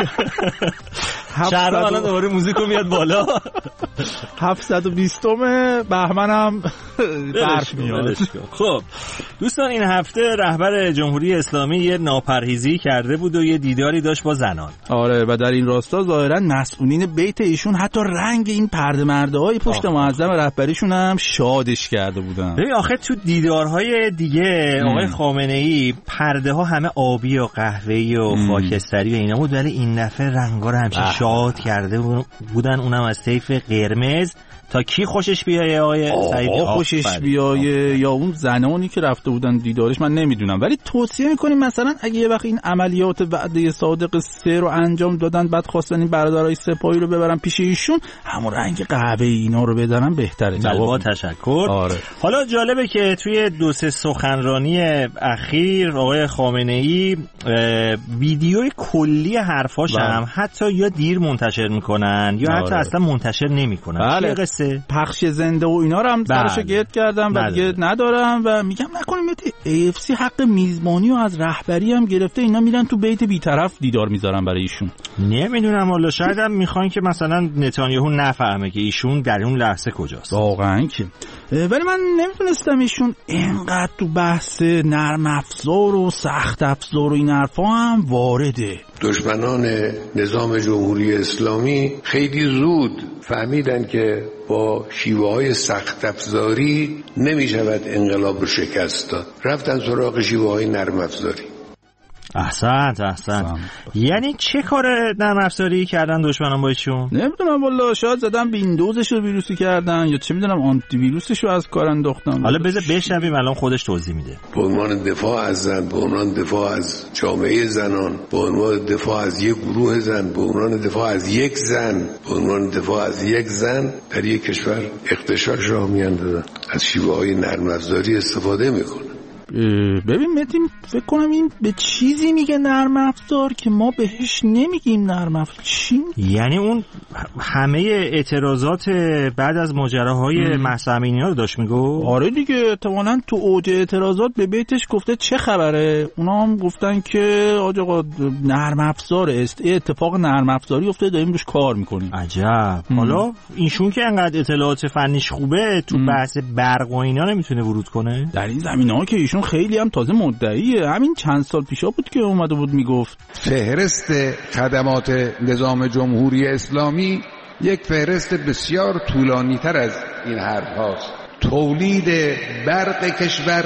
شهر الان دوباره موزیکو میاد بالا. 720 بهمنم برف میاد. خب دوستان این هفته رهبر جمهوری اسلامی یه ناپرهیزی کرده بود و یه دیداری داشت با زنان. آره و در این راستا ظاهرا مسئولین بیت ایشون حتی رنگ این پرده مرده‌های پشت معظم رهبریشون هم شادش کرده بودن. ببین آخه تو دیدارهای دیگه آقای خامنه‌ای پرده ها همه آبی و قهوه‌ای و خاکستری و اینا بود، ولی این دفعه رنگا رو همچین شاد کرده بودن، اونم از طیف قرمز. تا کی خوشش بیایه آقای سعیدی؟ خوشش بیایه یا اون زنانی که رفته بودن دیدارش من نمیدونم، ولی توصیه میکنیم مثلا اگه یه وقت این عملیات وعده صادق 3 رو انجام دادن بعد خواستن این برادرای سپاهی رو ببرن پیش ایشون همون رنگ قهوه اینا رو بدنن بهتره. با تشکر. آره. حالا جالبه که توی 2-3 سخنرانی اخیر آقای خامنه‌ای ویدیوی کلی حرفاش هم حتی یا دیر منتشر میکنن یا حتی اصلا منتشر نمیکنن. پخش زنده و اینا رو هم سرشو گرد کردم و دیگه ندارم و میگم نکنیم AFC حق میزبانی و از رهبری هم گرفته، اینا میرن تو بیت بیطرف دیدار میذارن برای ایشون. نمیدونم والا شاید هم میخوان که مثلا نتانیاهو نفهمه که ایشون در اون لحظه کجاست. واقعا که ولی من نمیدونستم ایشون اینقدر تو بحث نرم افزار و سخت افزار و این حرفا هم وارده. دشمنان نظام جمهوری اسلامی خیلی زود فهمیدن که با شیوه‌های سخت افزاری نمی‌شود انقلاب رو شکست داد، رفتن سراغ شیوه‌های نرم افزاری. احسنت. یعنی چه کار نرم افزاری کردن دشمنان با ایشون؟ نمیدونم والله، شاید زدن ویندوزش رو ویروسی کردن یا چه میدونم آنتی ویروسش رو از کار انداختن. حالا بذار بشنویم الان خودش توضیح میده. به عنوان دفاع از زن، به عنوان دفاع از جامعه زنان، به عنوان دفاع از یک گروه زن، به عنوان دفاع از یک زن، به عنوان دفاع از یک زن در یک کشور اغتشاش راه میاندازن، از شیوه‌های نرم افزاری استفاده میکنن. ببین متیم، فکر کنم این به چیزی میگه نرم افزار که ما بهش نمیگیم نرم افزار. چی؟ یعنی اون همه اعتراضات بعد از ماجراهای مهسا امینی‌ها رو داشت میگو؟ آره دیگه، احتمالاً تو اوج اعتراضات به بیتش گفته چه خبره. اونا هم گفتن که آقا نرم افزار است، اتفاق نرم افزاری افتاده، داریم روش کار میکنیم. عجب. حالا اینشون که انقدر اطلاعات فنیش خوبه، تو بحث برق و اینا نمیتونه ورود کنه؟ در این زمینه‌ها که ایشون خیلی هم تازه مدعیه. همین چند سال پیشا بود که اومده بود میگفت فهرست خدمات نظام جمهوری اسلامی یک فهرست بسیار طولانی تر از این حرف هاست. تولید برق کشور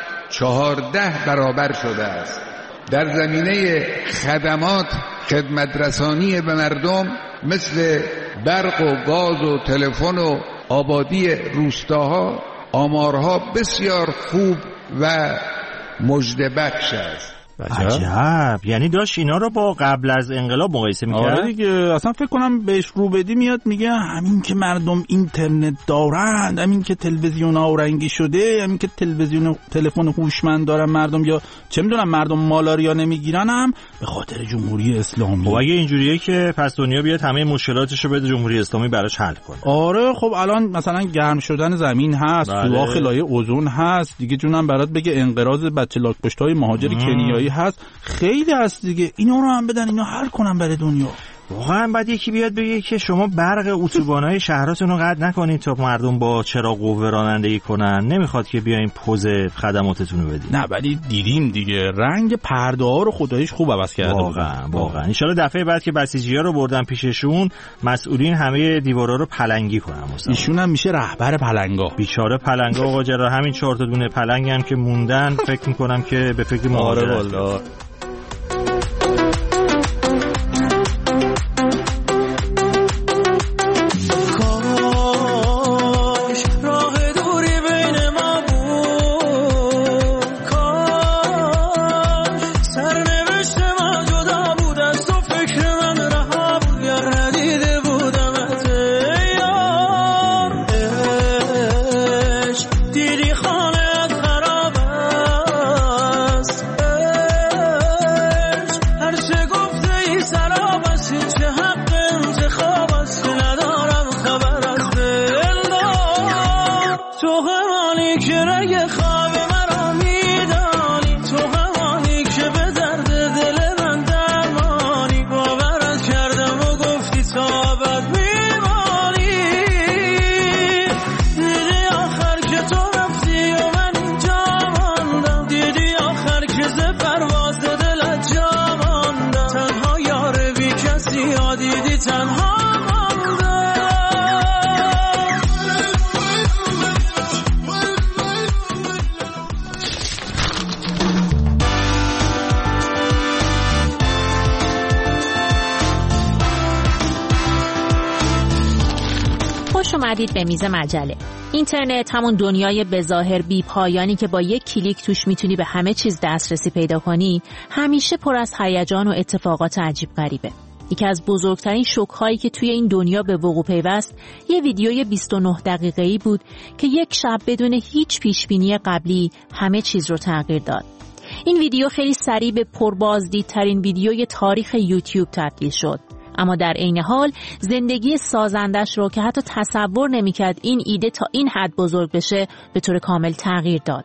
14 برابر شده است. در زمینه خدمات خدمت رسانی به مردم مثل برق و گاز و تلفن و آبادی روستاها آمارها بسیار خوب و مژده بخش است. عجب. یعنی داشت اینا رو با قبل از انقلاب مقایسه میکرد؟ آره دیگه، اصلا فکر کنم بهش رو بدی میاد میگه همین که مردم اینترنت دارند، همین که تلویزیون اورنگی شده، همین که تلفن هوشمند دارن مردم، یا چه میدونم مردم مالاریا نمیگیرن، هم به خاطر جمهوری اسلامی. خب اگه اینجوریه که پس دنیا بیاد همه مشکلاتشو بده جمهوری اسلامی براش حل کنه. آره خب الان مثلا گرم شدن زمین هست، سوراخ لایه اوزون هست دیگه، جونم برات بگه انقراض بچه لاک‌پشت‌های مهاجر کنیایی هست، خیلی هست دیگه. اینا رو هم بدن، اینا حل کنن برای دنیا. واقعا بعد یکی بیاد بگه که شما برق اتوبان‌های شهراتون رو قطع نکنید تا مردم با چراغ قوه رانندگی کنن، نمیخواد که بیاین پوز خدماتتون رو بدید. نه ولی دیدیم دیگه رنگ پرده‌ها رو خداییش خوب عوض کرده. واقعا ان شاءالله دفعه بعد که بسیجی‌ها رو بردن پیششون، مسئولین همه دیوارا رو پلنگی کنن. ایشون هم میشه رهبر پلنگا. بیچاره پلنگا آقا جرا، همین 4 تا دونه پلنگ هم که موندن فکر می‌کنم که به فکر مهاجرت. اومدید به میز مجله. اینترنت همون دنیای بظاهر بی پایانی که با یک کلیک توش میتونی به همه چیز دسترسی پیدا کنی، همیشه پر از هیجان و اتفاقات عجیب غریبه. یکی از بزرگترین شوک‌هایی که توی این دنیا به وقوع پیوست، یه ویدیوی 29 دقیقه‌ای بود که یک شب بدون هیچ پیشبینی قبلی همه چیز رو تغییر داد. این ویدیو خیلی سریع به پربازدیدترین ویدیوی تاریخ یوتیوب تبدیل شد. اما در عین حال زندگی سازندش رو که حتی تصور نمی‌کرد این ایده تا این حد بزرگ بشه به طور کامل تغییر داد.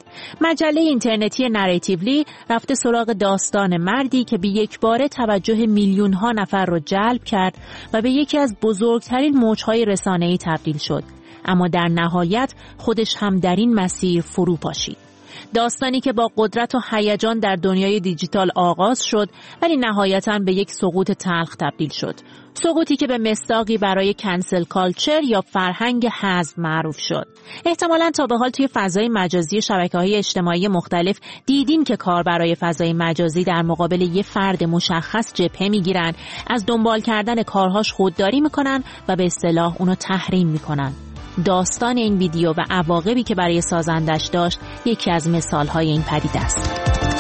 مجله اینترنتی نریتیولی رفته سراغ داستان مردی که به یک باره توجه میلیون‌ها نفر رو جلب کرد و به یکی از بزرگترین موج‌های رسانه‌ای تبدیل شد، اما در نهایت خودش هم در این مسیر فرو پاشید. داستانی که با قدرت و هیجان در دنیای دیجیتال آغاز شد ولی نهایتاً به یک سقوط تلخ تبدیل شد. سقوطی که به مصداقی برای کنسل کالچر یا فرهنگ حذف معروف شد. احتمالاً تا به حال توی فضای مجازی شبکه‌های اجتماعی مختلف دیدین که کاربرای فضای مجازی در مقابل یه فرد مشخص جبهه میگیرن، از دنبال کردن کارهاش خودداری میکنن و به اصطلاح اونو تحریم میکنن. داستان این ویدیو و عواقبی که برای سازندش داشت یکی از مثالهای این پدیده است.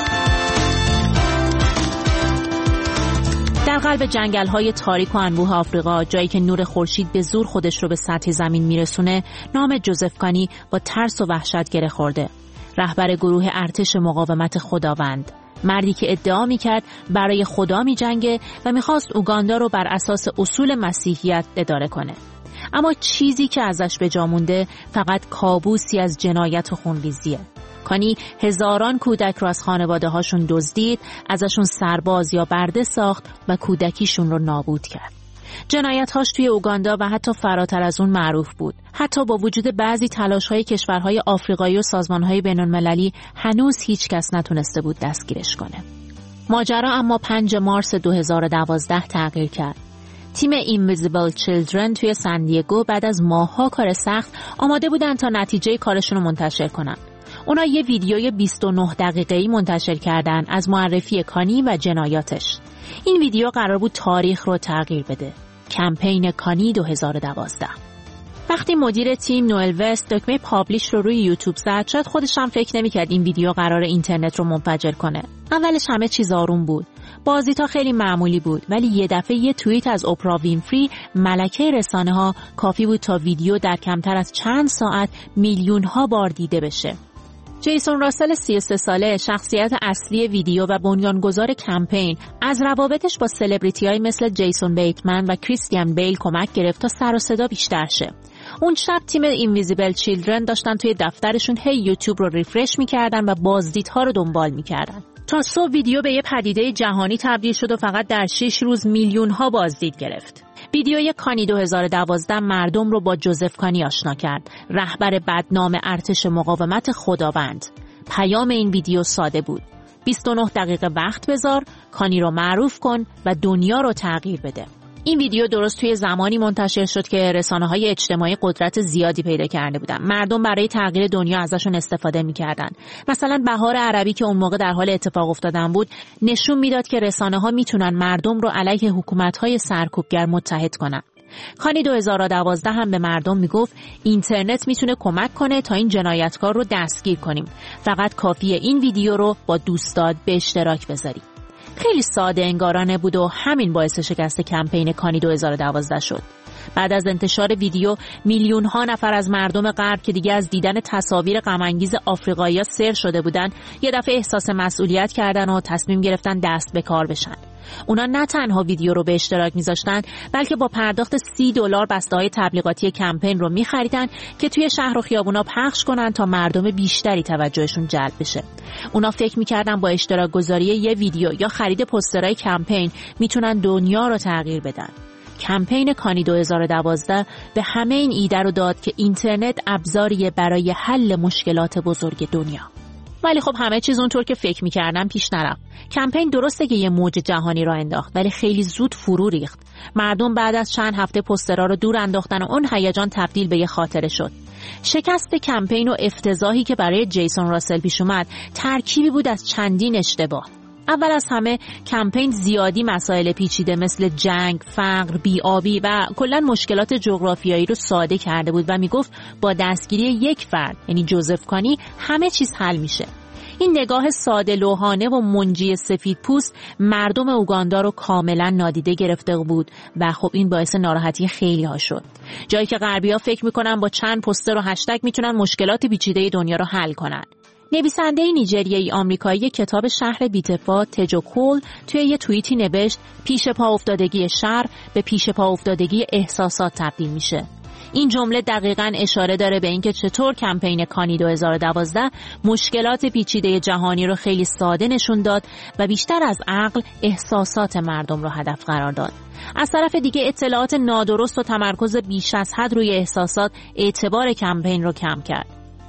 در قلب جنگل‌های تاریک و انبوه آفریقا، جایی که نور خورشید به زور خودش رو به سطح زمین میرسونه، نام جوزف کانی با ترس و وحشت گره خورده. رهبر گروه ارتش مقاومت خداوند، مردی که ادعا می‌کرد برای خدا می‌جنگه و می‌خواست اوگاندا رو بر اساس اصول مسیحیت اداره کنه. اما چیزی که ازش به جا مونده فقط کابوسی از جنایت و خونریزیه. کانی هزاران کودک رو از خانواده هاشون دزدید، ازشون سرباز یا برده ساخت و کودکیشون رو نابود کرد. جنایت‌هاش توی اوگاندا و حتی فراتر از اون معروف بود. حتی با وجود بعضی تلاش‌های کشورهای آفریقایی و سازمان‌های بین‌المللی هنوز هیچ کس نتونسته بود دستگیرش کنه. ماجرا اما 5 مارس 2012 تغییر کرد. تیم Invisible Children توی سندیگو بعد از ماه‌ها کار سخت آماده بودن تا نتیجه کارشون رو منتشر کنن. اونا یه ویدیوی 29 دقیقه‌ای منتشر کردن از معرفی کانی و جنایاتش. این ویدیو قرار بود تاریخ رو تغییر بده. کمپین کانی 2012. وقتی مدیر تیم نوئل وست دکمه پابلیش رو روی یوتیوب زد، شاید خودش هم فکر نمی‌کرد این ویدیو قرار اینترنت رو منفجر کنه. اولش همه چیز آروم بود. بازدیدها خیلی معمولی بود، ولی یه دفعه یه توییت از اپرا وینفری، ملکه رسانه‌ها، کافی بود تا ویدیو در کمتر از چند ساعت میلیون‌ها بار دیده بشه. جیسون راسل 33 ساله، شخصیت اصلی ویدیو و بنیانگذار کمپین، از روابطش با سلبریتی‌های مثل جیسون بیتمن و کریستیان بیل کمک گرفت تا سر و صدا بیشتر شه. اون شب تیم اینویزیبل چیلدرن داشتن توی دفترشون یوتیوب رو ریفرش می‌کردن و بازدیدها رو دنبال می‌کردن. تا صبح ویدیو به یه پدیده جهانی تبدیل شد و فقط در 6 روز میلیون‌ها بازدید گرفت. ویدیوی کانی 2012 مردم رو با جوزف کانی آشنا کرد، رهبر بدنام ارتش مقاومت خداوند. پیام این ویدیو ساده بود: 29 دقیقه وقت بذار، کانی رو معروف کن و دنیا رو تغییر بده. این ویدیو درست توی زمانی منتشر شد که رسانه‌های اجتماعی قدرت زیادی پیدا کرده بودن. مردم برای تغییر دنیا ازشون استفاده می‌کردن. مثلا بهار عربی که اون موقع در حال اتفاق افتادن بود، نشون میداد که رسانه‌ها میتونن مردم رو علیه حکومت‌های سرکوبگر متحد کنن. کانی 2012 هم به مردم میگفت اینترنت میتونه کمک کنه تا این جنایتکار رو دستگیر کنیم. فقط کافیه این ویدیو رو با دوستات به اشتراک بذاری. خیلی ساده انگارانه بود و همین باعث شکست کمپین کانی 2012 شد. بعد از انتشار ویدیو، میلیون ها نفر از مردم غرب که دیگه از دیدن تصاویر غم‌انگیز آفریقایی‌ها سیر شده بودن، یه دفعه احساس مسئولیت کردن و تصمیم گرفتن دست به کار بشن. اونا نه تنها ویدیو رو به اشتراک میذاشتن، بلکه با پرداخت $30 بسته‌های تبلیغاتی کمپین رو می‌خریدن که توی شهر و خیابونا پخش کنن تا مردم بیشتری توجهشون جلب بشه. اونا فکر می‌کردن با اشتراک گذاری یه ویدیو یا خرید پوسترهای کمپین میتونن دنیا رو تغییر بدن. کمپین کانی 2012 به همه این ایده رو داد که اینترنت ابزاریه برای حل مشکلات بزرگ دنیا. ولی خب همه چیز اونطور که فکر می‌کردم پیش نرفت. کمپین درسته که یه موج جهانی را انداخت، ولی خیلی زود فرو ریخت. مردم بعد از چند هفته پوسترها رو دور انداختن و اون هیجان تبدیل به یه خاطره شد. شکست کمپین و افتضاحی که برای جیسون راسل پیش اومد، ترکیبی بود از چندین اشتباه. اول از همه کمپین زیادی مسائل پیچیده مثل جنگ، فقر، بی‌آبی و کلاً مشکلات جغرافیایی رو ساده کرده بود و میگفت با دستگیری یک فرد، یعنی جوزف کانی، همه چیز حل میشه. این نگاه ساده لوحانه و منجی سفید پوست مردم اوگاندا رو کاملا نادیده گرفته بود و خب این باعث ناراحتی خیلی ها شد. جایی که غربی‌ها فکر میکنن با چند پوستر و هشتگ میتونن مشکلات پیچیده دنیا رو حل کنن. نویسنده نیجریه‌ای آمریکایی کتاب شهر بی‌اتفاق تجو کول توی یه توییتی نوشت: پیش پا افتادگی شهر به پیش پا افتادگی احساسات تبدیل میشه. این جمله دقیقاً اشاره داره به اینکه چطور کمپین کانی 2012 مشکلات پیچیده جهانی رو خیلی ساده نشون داد و بیشتر از عقل احساسات مردم رو هدف قرار داد. از طرف دیگه اطلاعات نادرست و تمرکز بیش از حد روی احساسات اعتبار کمپین رو کم کرد.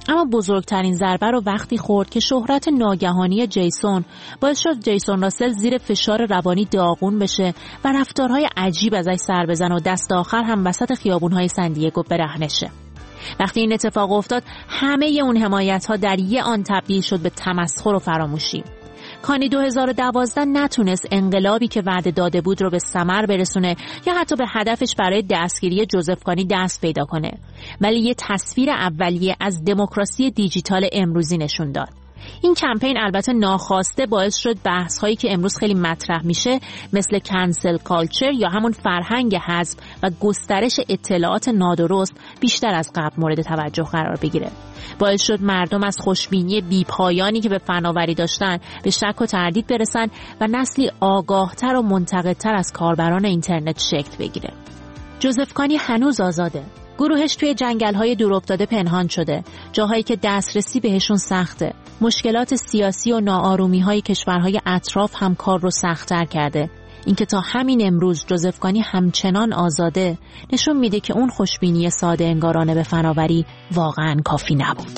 اما بزرگترین ضربه رو وقتی خورد که شهرت ناگهانی جیسون باعث شد جیسون راسل زیر فشار روانی داغون بشه و رفتارهای عجیب ازش سر بزن و دست آخر هم وسط خیابونهای سندیگو برهنه شه. وقتی این اتفاق افتاد همه اون حمایت‌ها در یه آن تبدیل شد به تمسخر و فراموشی. کانی 2012 نتونست انقلابی که وعده داده بود رو به ثمر برسونه یا حتی به هدفش برای دستگیری جوزف کانی دست پیدا کنه، ولی یه تصویر اولیه از دموکراسی دیجیتال امروزی نشون داد. این کمپین البته ناخواسته باعث شد بحث هایی که امروز خیلی مطرح میشه مثل کانسل کالچر یا همون فرهنگ حذف و گسترش اطلاعات نادرست بیشتر از قبل مورد توجه قرار بگیره. باعث شد مردم از خوشبینی بی‌پایانی که به فناوری داشتن به شک و تردید برسن و نسلی آگاهتر و منتقدتر از کاربران اینترنت شکل بگیره. جوزف کانی هنوز آزاده. گروهش توی جنگل‌های دورافتاده پنهان شده، جاهایی که دسترسی بهشون سخته. مشکلات سیاسی و ناآرومی‌های کشورهای اطراف هم کار رو سخت‌تر کرده. اینکه تا همین امروز جوزف کانی همچنان آزاده نشون میده که اون خوشبینی ساده انگارانه به فناوری واقعاً کافی نبود.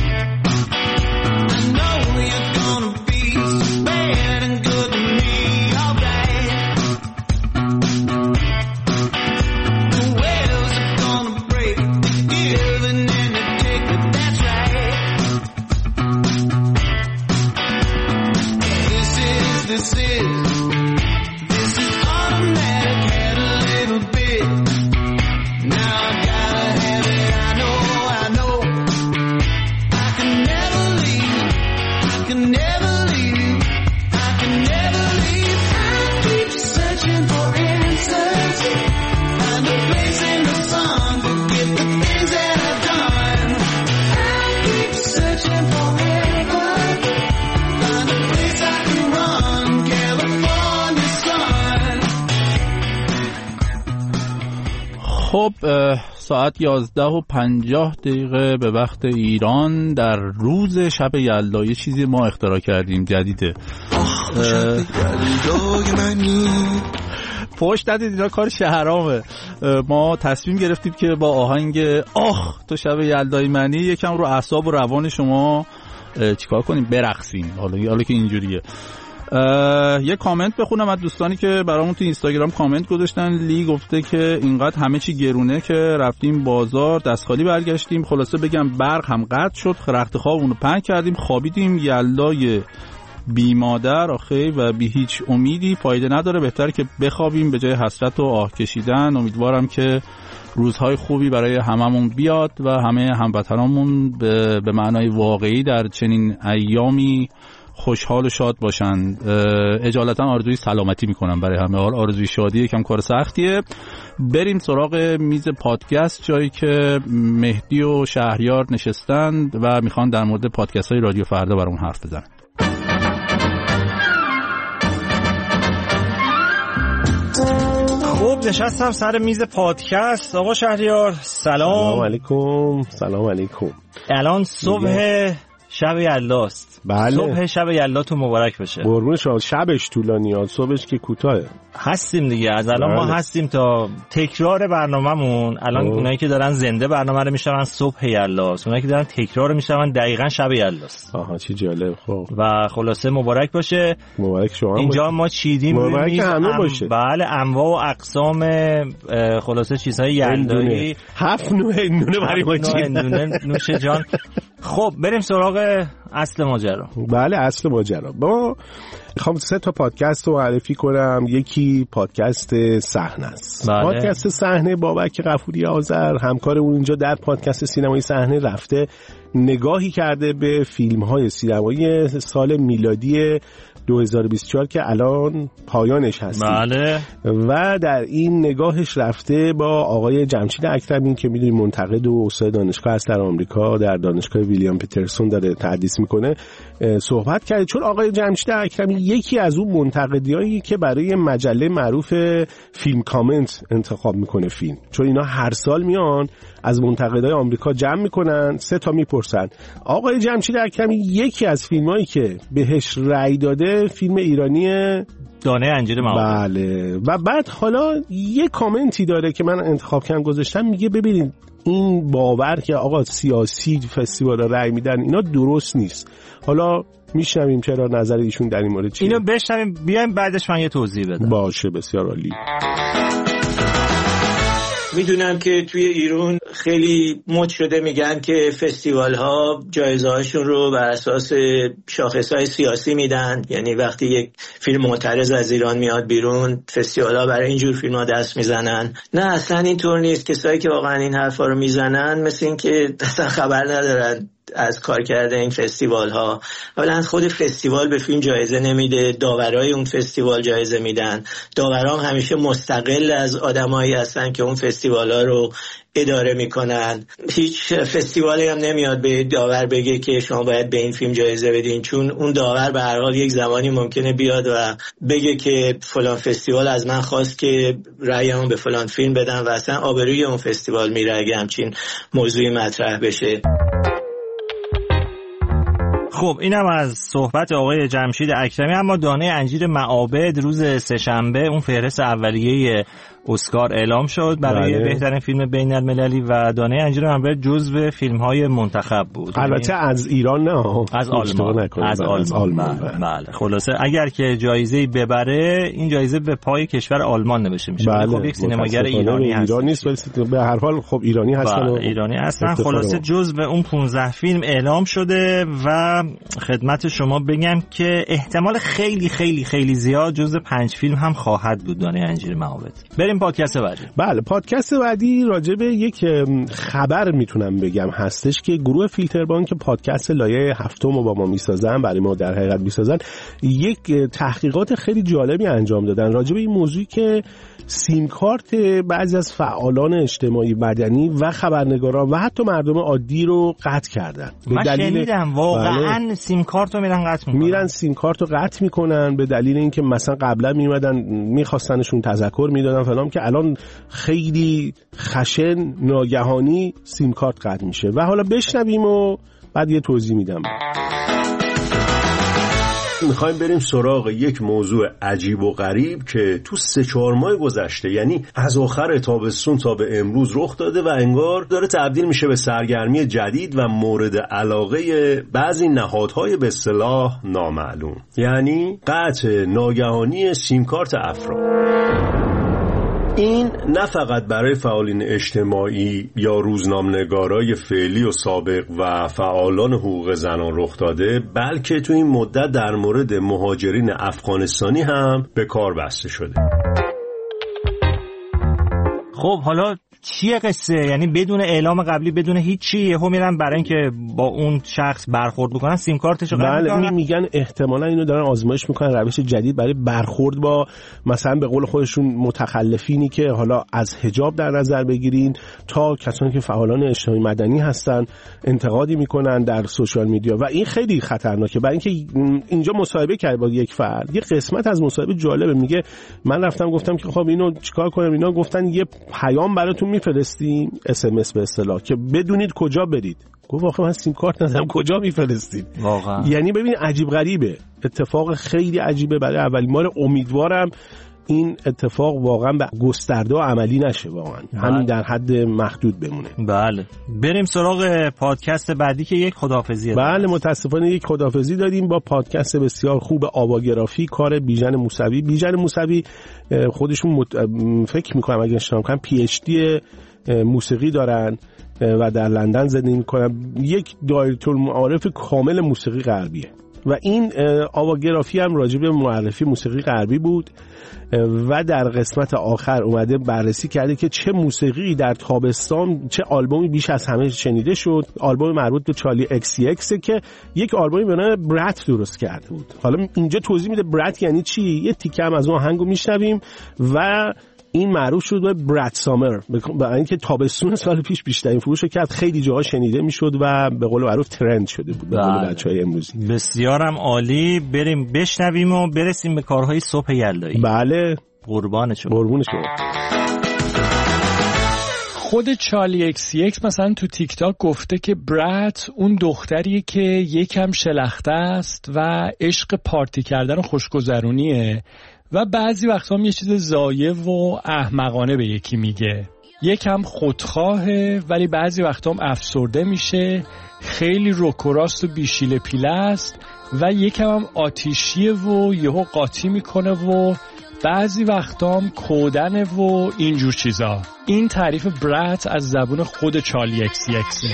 خب ساعت 11:50 به وقت ایران در روز شب یلدا یه چیزی ما اختراع کردیم جدیده. پشت ندید اینا کار شهرامه. ما تصمیم گرفتیم که با آهنگ آخ تو شب یلدای منی یکم رو اعصاب و روان شما چیکار کنیم برقصیم. حالا که اینجوریه یه کامنت بخونم از دوستانی که برامون تو اینستاگرام کامنت گذاشتن. لی گفته که اینقدر همه چی گرونه که رفتیم بازار دست خالی برگشتیم. خلاصه بگم برق هم قطع شد، رخت خوابونو پهن کردیم، خوابیدیم. یلدای بی مادر آخه و بی هیچ امیدی فایده نداره، بهتره که بخوابیم به جای حسرت و آه کشیدن. امیدوارم که روزهای خوبی برای هممون بیاد و همه هموطنامون به معنای واقعی در چنین ایامی خوشحال و شاد باشن. اجالتا آرزوی سلامتی میکنم برای همه. حال آرزوی شادی یکم کار سختیه. بریم سراغ میز پادکست، جایی که مهدی و شهریار نشستند و میخوان در مورد پادکست های رادیو فردا برامون حرف بزنن. خب نشستم سر میز پادکست. آقا شهریار سلام علیکم. سلام علیکم. الان صبح شب یلداست. بله. صبح شب یلداتون مبارک بشه. قربون شما. شبش طولانیه، صبحش که کوتاهه. هستیم دیگه از الان ما هستیم تا تکرار برنامه‌مون. الان اونایی که دارن زنده برنامه رو میشنون صبح یلداست، اونایی که دارن تکرار رو میشنون دقیقاً شب یلداست. آها چه جالب. خب و خلاصه مبارک باشه. مبارک شما. اینجا ما چیدیم مبارک همه باشه. بله انواع و اقسام خلاصه چیزهای یلدایی. 7 نوع هندونه برای ما چیدیم. نوش جان. خب بریم سراغ اصل ماجرا. بله اصل ماجرا. ما میخوام 3 تا پادکست رو معرفی کنم. یکی پادکست صحنه است. بله. پادکست صحنه بابک غفوری آذر همکار اون اینجا در پادکست سینمایی صحنه رفته نگاهی کرده به فیلم‌های سینمایی سال میلادی 2024 که الان پایانش هستیم. بله. و در این نگاهش رفته با آقای جمشید اکرمی که میدونی منتقد و استاد دانشگاه است در آمریکا، در دانشگاه ویلیام پیترسون داره تدریس میکنه، صحبت کرد. چون آقای جمشید اکرمی یکی از اون منتقدیایی که برای مجله معروف فیلم کامنت انتخاب میکنه فیلم، چون اینا هر سال میان از منتقدای آمریکا جمع میکنن 3 تا میپرسن. آقای جمشید اکرمی یکی از فیلمایی که بهش رأی داده فیلم ایرانی دانه انجیر معابد. بله. و بعد حالا یه کامنتی داره که من انتخاب کردم گذاشتم، میگه ببینید این باور که آقا سیاسی فستیوال رأی میدن اینا درست نیست. حالا میشنویم چرا نظر ایشون در این مورد چیه. اینو بشنویم بیایم بعدش من یه توضیح بدم. باشه، بسیار عالی. میدونم که توی ایران خیلی مد شده میگن که فستیوال ها جایزه هاشون رو بر اساس شاخص های سیاسی میدن، یعنی وقتی یک فیلم معترض از ایران میاد بیرون فستیوال ها برای اینجور فیلم ها دست میزنن. نه اصلا اینطور نیست. کسایی که واقعا این حرفا رو میزنن مثل این که اصلا خبر ندارن از کار کرده این فستیوال ها. اولا خود فستیوال به فیلم جایزه نمیده، داورای اون فستیوال جایزه میدن. داوران همیشه مستقل از آدمایی هستن که اون فستیوال ها رو اداره میکنن. هیچ فستیوالی هم نمیاد به داور بگه که شما باید به این فیلم جایزه بدین، چون اون داور به هر حال یک زمانی ممکنه بیاد و بگه که فلان فستیوال از من خواست که رأیمو به فلان فیلم بدم و اصلا آبروی اون فستیوال میره اگه همچین موضوعی مطرح بشه. خب اینم از صحبت آقای جمشید اکرمی. اما دانه انجیر معابد روز سه‌شنبه اون فهرست اولیه اسکار اعلام شد برای بهترین فیلم بین المللی و دانه انجیر معابد جزو فیلم‌های منتخب بود. البته از ایران نه، از آلمان. از آلمان. بله. خلاصه اگر که جایزه‌ای ببره این جایزه به پای کشور آلمان نوشته میشه. خب یک سینماگر ایرانی هست. ایران نیست ولی به هر حال خب ایرانی هستن. ایرانی هستن. خلاصه جزو اون 15 فیلم اعلام شده و خدمت شما بگم که احتمال خیلی خیلی خیلی زیاد جزو 5 فیلم هم خواهد بود دانه انجیر معابد. بریم پادکست بعدی. بله، پادکست بعدی راجع به یک خبر میتونم بگم هستش که گروه فیلتربانک پادکست لایه هفتم رو با ما میسازن، برای ما در حقیقت میسازن. یک تحقیقات خیلی جالبی انجام دادن راجع به این موضوعی که سیم کارت بعضی از فعالان اجتماعی مدنی و خبرنگاران و حتی مردم عادی رو قطع کردن. من شنیدم واقعا سیم کارت رو میرن قطع میکنن. میرن سیم کارت رو قطع میکنن به دلیل اینکه مثلا قبلا میمدن میخواستنشون تذکر میدادن فلان، که الان خیلی خشن ناگهانی سیم کارت قطع میشه. و حالا بشنویم و بعد یه توضیح میدم. میخوایم بریم سراغ یک موضوع عجیب و غریب که تو 3-4 ماه گذشته، یعنی از آخر تابستون تا به امروز رخ داده و انگار داره تبدیل میشه به سرگرمی جدید و مورد علاقه بعضی نهادهای به اصطلاح نامعلوم، یعنی قطع ناگهانی سیم کارت افراد. این نه فقط برای فعالین اجتماعی یا روزنامه‌نگارای فعلی و سابق و فعالان حقوق زنان رخ داده، بلکه تو این مدت در مورد مهاجرین افغانستانی هم به کار بسته شده. خب حالا چیه قصه؟ یعنی بدون اعلام قبلی، بدون هیچی یهو میرن برای اینکه با اون شخص برخورد بکنن سیم کارتشو قطع میکنن. بله، میگن احتمالاً اینو دارن آزمایش میکنن، روش جدید برای برخورد با مثلا به قول خودشون متخلفینی که حالا از حجاب در نظر بگیرین تا کسانی که فعالان اجتماعی مدنی هستن انتقادی میکنن در سوشال میدیا و این خیلی خطرناکه. برای اینکه اینجا مصاحبه کرد با یک فرد، یه قسمت از مصاحبه جالبه، میگه من رفتم گفتم که خب اینو چیکار کنم، اینا گفتن یه پیام براتون میفرستیم SMS به اصطلاح که بدونید کجا برید. گفت واقعا من سیم کارت ندارم، کجا میفرستید؟ واقعا یعنی ببین عجیب غریبه، اتفاق خیلی عجیبه برای اولین بار. امیدوارم این اتفاق واقعا به گسترده و عملی نشه، واقعا همین در حد محدود بمونه. بله، بریم سراغ پادکست بعدی که یک خداحافظی. بله، متاسفانه یک خداحافظی داریم با پادکست بسیار خوب آواگرافی کار بیژن موسوی. بیژن موسوی خودشون فکر میکنم اگه اشتباه نکنم PhD موسیقی دارن و در لندن زندگی میکنن. یک دایره‌المعارف کامل موسیقی غربیه و این آواگرافی هم راجع به معرفی موسیقی غربی بود و در قسمت آخر اومده بررسی کرده که چه موسیقی در تابستان، چه آلبومی بیش از همه شنیده شد. آلبوم مربوط به چارلی XCX که یک آلبومی به نام برات درست کرده بود. حالا اینجا توضیح میده برات یعنی چی. یه تیکه هم از اون آهنگو میشنویم و این معروف شد به برات سامر، برای اینکه تابستون سال پیش بیشترین فروش کرد، خیلی جاها شنیده میشد و به قول معروف ترند شده بود به قول بچهای امروزی. بسیارم عالی، بریم بشنویم و برسیم به کارهای صبح یلدایی. بله، قربان شما. خود چارلی XCX مثلا تو تیک تاک گفته که برات اون دختریه که یکم شلخته است و عشق پارتی کردن و خوشگذرونیه و بعضی وقتا هم یه چیز زایه و احمقانه به یکی میگه. یکم خودخواهه ولی بعضی وقتا هم افسرده میشه، خیلی روکوراست و بیشیل پیله است و یکم هم آتیشیه و یهو قاطی میکنه و بعضی وقتا هم کودنه و اینجور چیزا. این تعریف برات از زبون خود چارلی اکس سی اکسه.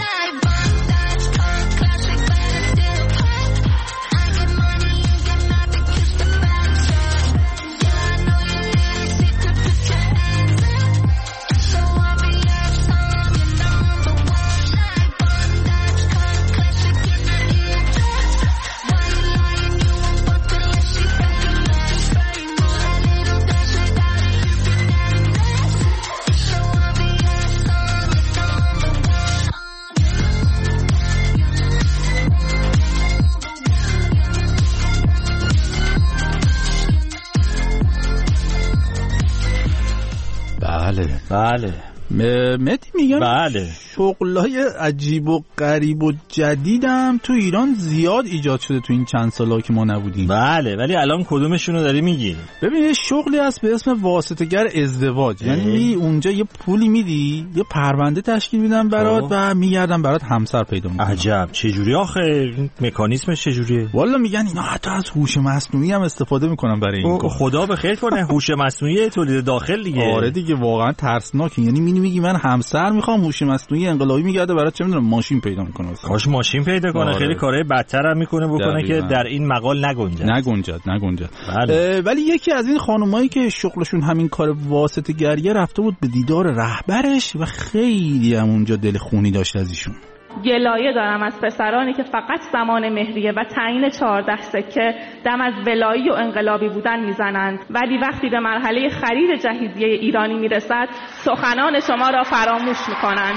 بله مهدی میگم بله شغلای عجیب و غریب و جدیدم تو ایران زیاد ایجاد شده تو این چند سالا که ما نبودیم. بله ولی الان کدومشونو داری میگی؟ ببین یه شغلی هست به اسم واسطه‌گر ازدواج، یعنی اونجا یه پولی میدی، یه پرونده تشکیل میدن برات و میگردن برات همسر پیدا میکنن. عجب چجوری آخه مکانیزمش چجوریه؟ والا میگن اینا حتی از هوش مصنوعی هم استفاده میکنن برای این کار. خدا به خیر کنه. هوش مصنوعی تولید داخل دیگه. آره دیگه واقعا ترسناکه. یعنی میگی من همسر میخوام، هوش مصنوعی انقلابی میگرده برات چه میدونم ماشین پیدا میکنه. کاش ماشین پیدا کنه. خیلی کارهای بدتر هم میکنه بکنه که در این مقال نگنجد. بله. ولی یکی از این خانمایی که شغلشون همین کار واسطه گریه رفته بود به دیدار رهبرش و خیلی هم اونجا دل خونی داشت از ایشون. گلایه دارم از پسرانی که فقط زمان مهریه و تعیین 14 سکه دم از ولایی و انقلابی بودن میزنند، ولی وقتی به مرحله خرید جهیزیه ایرانی میرسد سخنان شما را فراموش میکنند.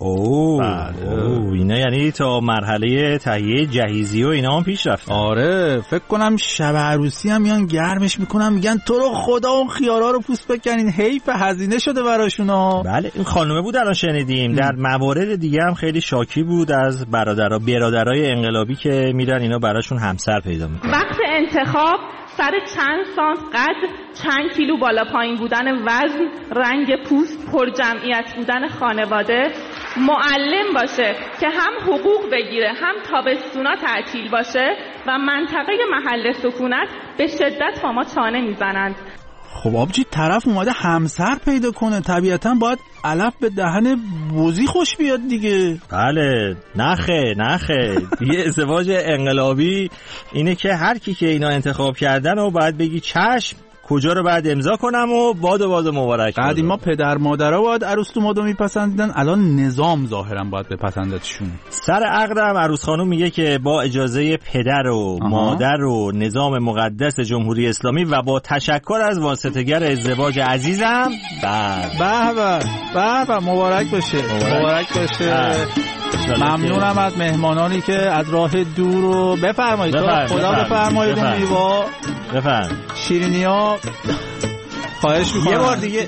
اینا یعنی تا مرحله تهیه جهیزیه و اینا هم پیش رفت. آره فکر کنم شب عروسی هم میان گرمش میکنن، میگن تو رو خدا اون خیارا رو پوست بکنین، حیف هزینه شده براشونا. بله این خانومه بود الان شنیدیم. در موارد دیگه هم خیلی شاکی بود از برادرای انقلابی که میرن اینا براشون همسر پیدا میکنن. وقت انتخاب سر چند سانت قد، چند کیلو بالا پایین بودن وزن، رنگ پوست، پر جمعیت بودن خانواده، معلم باشه که هم حقوق بگیره هم تابستونا تعطیل باشه و منطقه محل سکونت به شدت با ما چانه میزنند. خب آبجی طرف اومده همسر پیدا کنه، طبیعتا باید علف به دهن بوزی خوش بیاد دیگه. بله نخه یه ازدواج انقلابی اینه که هر کی که اینا انتخاب کردن و باید بگی چشم کجا رو باید امضا کنم و باد مبارک. قدیما پدر مادرها باید عروس تو مادو میپسندیدن، الان نظام ظاهرا باید بپسندتشون. سر عقدم عروس خانم میگه که با اجازه پدر و مادر و نظام مقدس جمهوری اسلامی و با تشکر از واسطه‌گر ازدواج عزیزم به مبارک باشه. ممنونم از مهمانانی که از راه دور رو بفرمایید. خدا بفرمایید. میوا شیرینیا خواهش میکنم. یه بار دیگه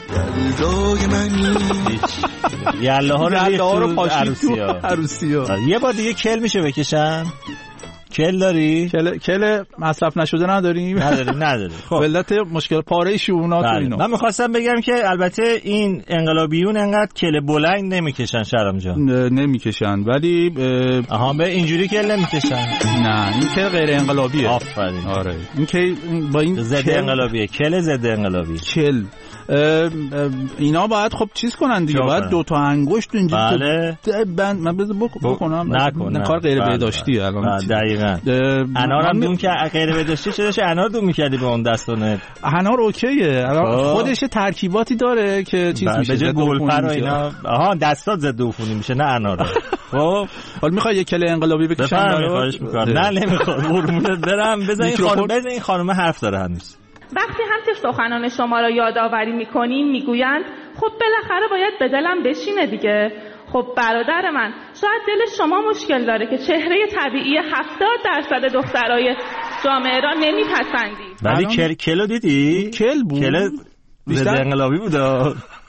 یله ها رو پاشید تو عروسی‌ها. یه بار دیگه کل میشه بکشن؟ کل داری؟ کل مصرف نشده نداریم. خب علت مشکل پاره شونات و اینا. من می‌خواستم بگم که البته این انقلابیون انقدر کل بلند نمیکشن شرم جان. نمیکشن ولی به اینجوری کل نمیکشن. نه این کل غیر انقلابیه. آفرین. آره این که با این ضد انقلابیه. کل ضد انقلابی. کل اینا باید خب چیز کنن دیگه، باید دو تا انگشت اینجوری. بله. من بکنم نکن. کار غیر بهداشتی الان. دقیقاً. انارم دون که غیر بهداشتی چه انار دون می‌کردی به اون دستونه؟ انار اوکیه. خودش ترکیباتی داره که چیز میشه. به جای گلپر و اینا دستات ضد عفونی میشه نه انار. خب حالا میخوای یک کله انقلابی بکشم؟ خواهش می‌کنم. نه نمیخواد. قربونت برم. بزن این خانم حرف داره هنوز. وقتی هم که سخنان شما را یادآوری میکنیم میگویند خب بالاخره باید به دلم بشینه دیگه. خب برادر من شاید دل شما مشکل داره که چهره طبیعی 70% دخترای جامعه را نمیپسندید. ولی کلو دیدی؟ کل بود. کل ضد انقلابی بود.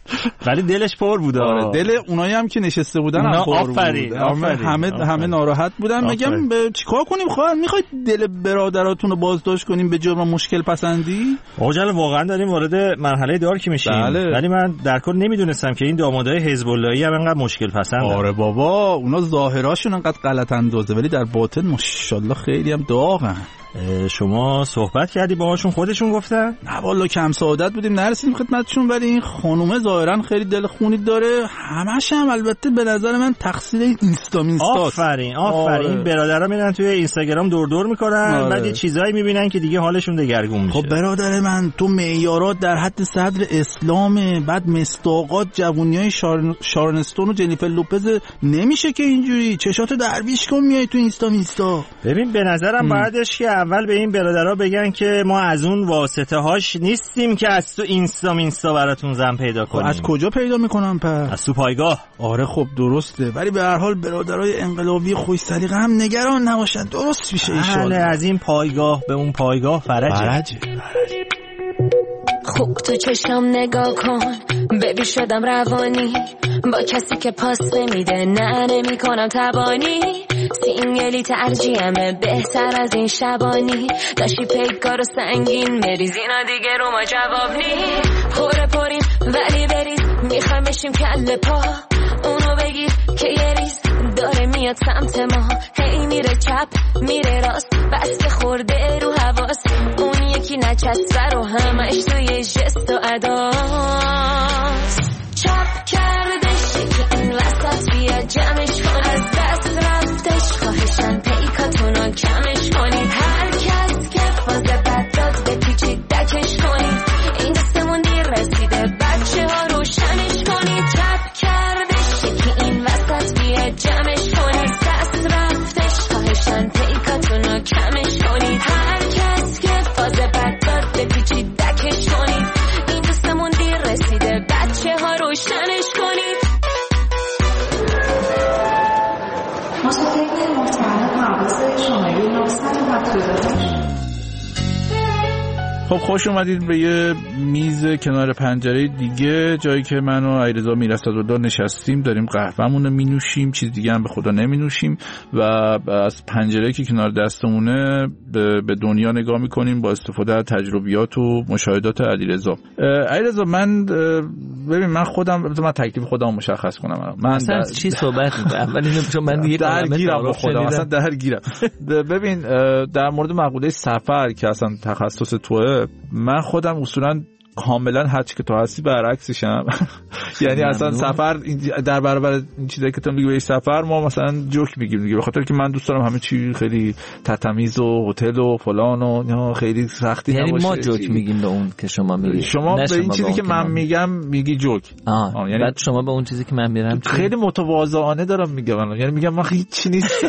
ولی دلش پر بود. آره دل اونایی هم که نشسته بودن هم پر بود. همه ناراحت بودن. میگم چیکار کنیم خواهر؟ میخواید دل برادراتون رو بازداشت کنیم به جرم مشکل پسندی؟ آجل واقعا داریم وارد مرحله دارک میشیم. ولی من در کل نمیدونستم که این دامادای حزب اللهی هم انقدر مشکل پسندن. آره بابا اونا ظاهراشون انقدر غلط اندازه ولی در باطن ماشاءالله خیلی هم داغن. شما صحبت کردی باهاشون؟ خودشون گفتن؟ نه والا کم سعادت بودیم نرسیدیم خدمتشون. ولی این خانومه ظاهرا خیلی دل خونی داره. همش هم البته به نظر من تقصیر این اینستاست. آفرین برادرها میرن توی اینستاگرام دور میکنن. بعد یه چیزایی میبینن که دیگه حالشون دگرگون میشه. خب برادر من تو معیارات در حد صدر اسلامه، بعد مستاقات جوونیای شارون استون و جنیفر لوپز نمیشه که اینجوری چشاتو درویش کن میای تو اینستا. ببین به نظرم بعدش که اول به این برادرها بگن که ما از اون واسطه هاش نیستیم که از تو اینستا براتون زن پیدا کنیم. از کجا پیدا میکنم پس؟ از تو پایگاه. آره خب درسته، ولی به هر حال برادرای انقلابی خوش سلیقه هم نگران نباشن، درست میشه ان شاء الله. از این پایگاه به اون پایگاه فرجه. خوب تو چشم نگاه کن ببی شدم روانی با کسی که پاس نمیده نه نمی کنم تبانی سینگلی ترجیحمه بهتر از این شبانی داشتی پیکار و سنگین بریز اینا دیگه رو ما جواب نی پریم ولی بریز میخوایم بشیم کله پا اونو بگیر که یه ریز داره میاد سمت ما هی میره چپ میره راست بس که خورده رو حواس اون یکی نچسبه رو همش توی جست و اداست چپ کردش که این وسط بیا جمعش کن از دست رفتش خواهشن پیکاتونو کمش کنید هر کس که فاز بد داد به پیچید دکش کنید این دستمون دیر رسیده بچه ها روشنش کنید چپ کردش که این وسط بیا جمعش کنید دست رفتش خواهشن پیکاتونو کمش کنید هر کس که فاز بد داد به پیچید دکش کنید این دستمون دیر رسیده بچه ها روشنش کنید متفقین محترم پرواز شماره 978. خب خوش اومدید به یه میز کنار پنجره دیگه، جایی که من و علیرضا میرصدالله نشستیم داریم قهوه‌مون رو مینوشیم، چیز دیگه هم به خدا نمینوشیم و از پنجره که کنار دستمونه به دنیا نگاه میکنیم با استفاده از تجربیات و مشاهدات علیرضا. علیرضا من ببین من تکلیف خودم مشخص کنم. من اصلا چی صحبت می‌کنم اولی چون من دیگه درگیرم با خودم، اصلا درگیرم. ببین در مورد مقوله سفر که اصلا تخصص توئه، من خودم اصولا کاملا هرچی که تو هستی برعکسشم. یعنی اصلا سفر در برابر این چیزایی که تو میگی به سفر ما مثلا جوک میگیم دیگه، به خاطر که من دوست دارم همه چی خیلی تتمیز و هتل و فلان و خیلی سختی یعنی نباشه. ما جوک میگیم به اون که شما میگید، شما به این چیزی که من میگم میگی جوک. یعنی بعد شما به اون چیزی که من میگم خیلی متواضعانه دارم میگم، یعنی میگم من هیچ نیستم.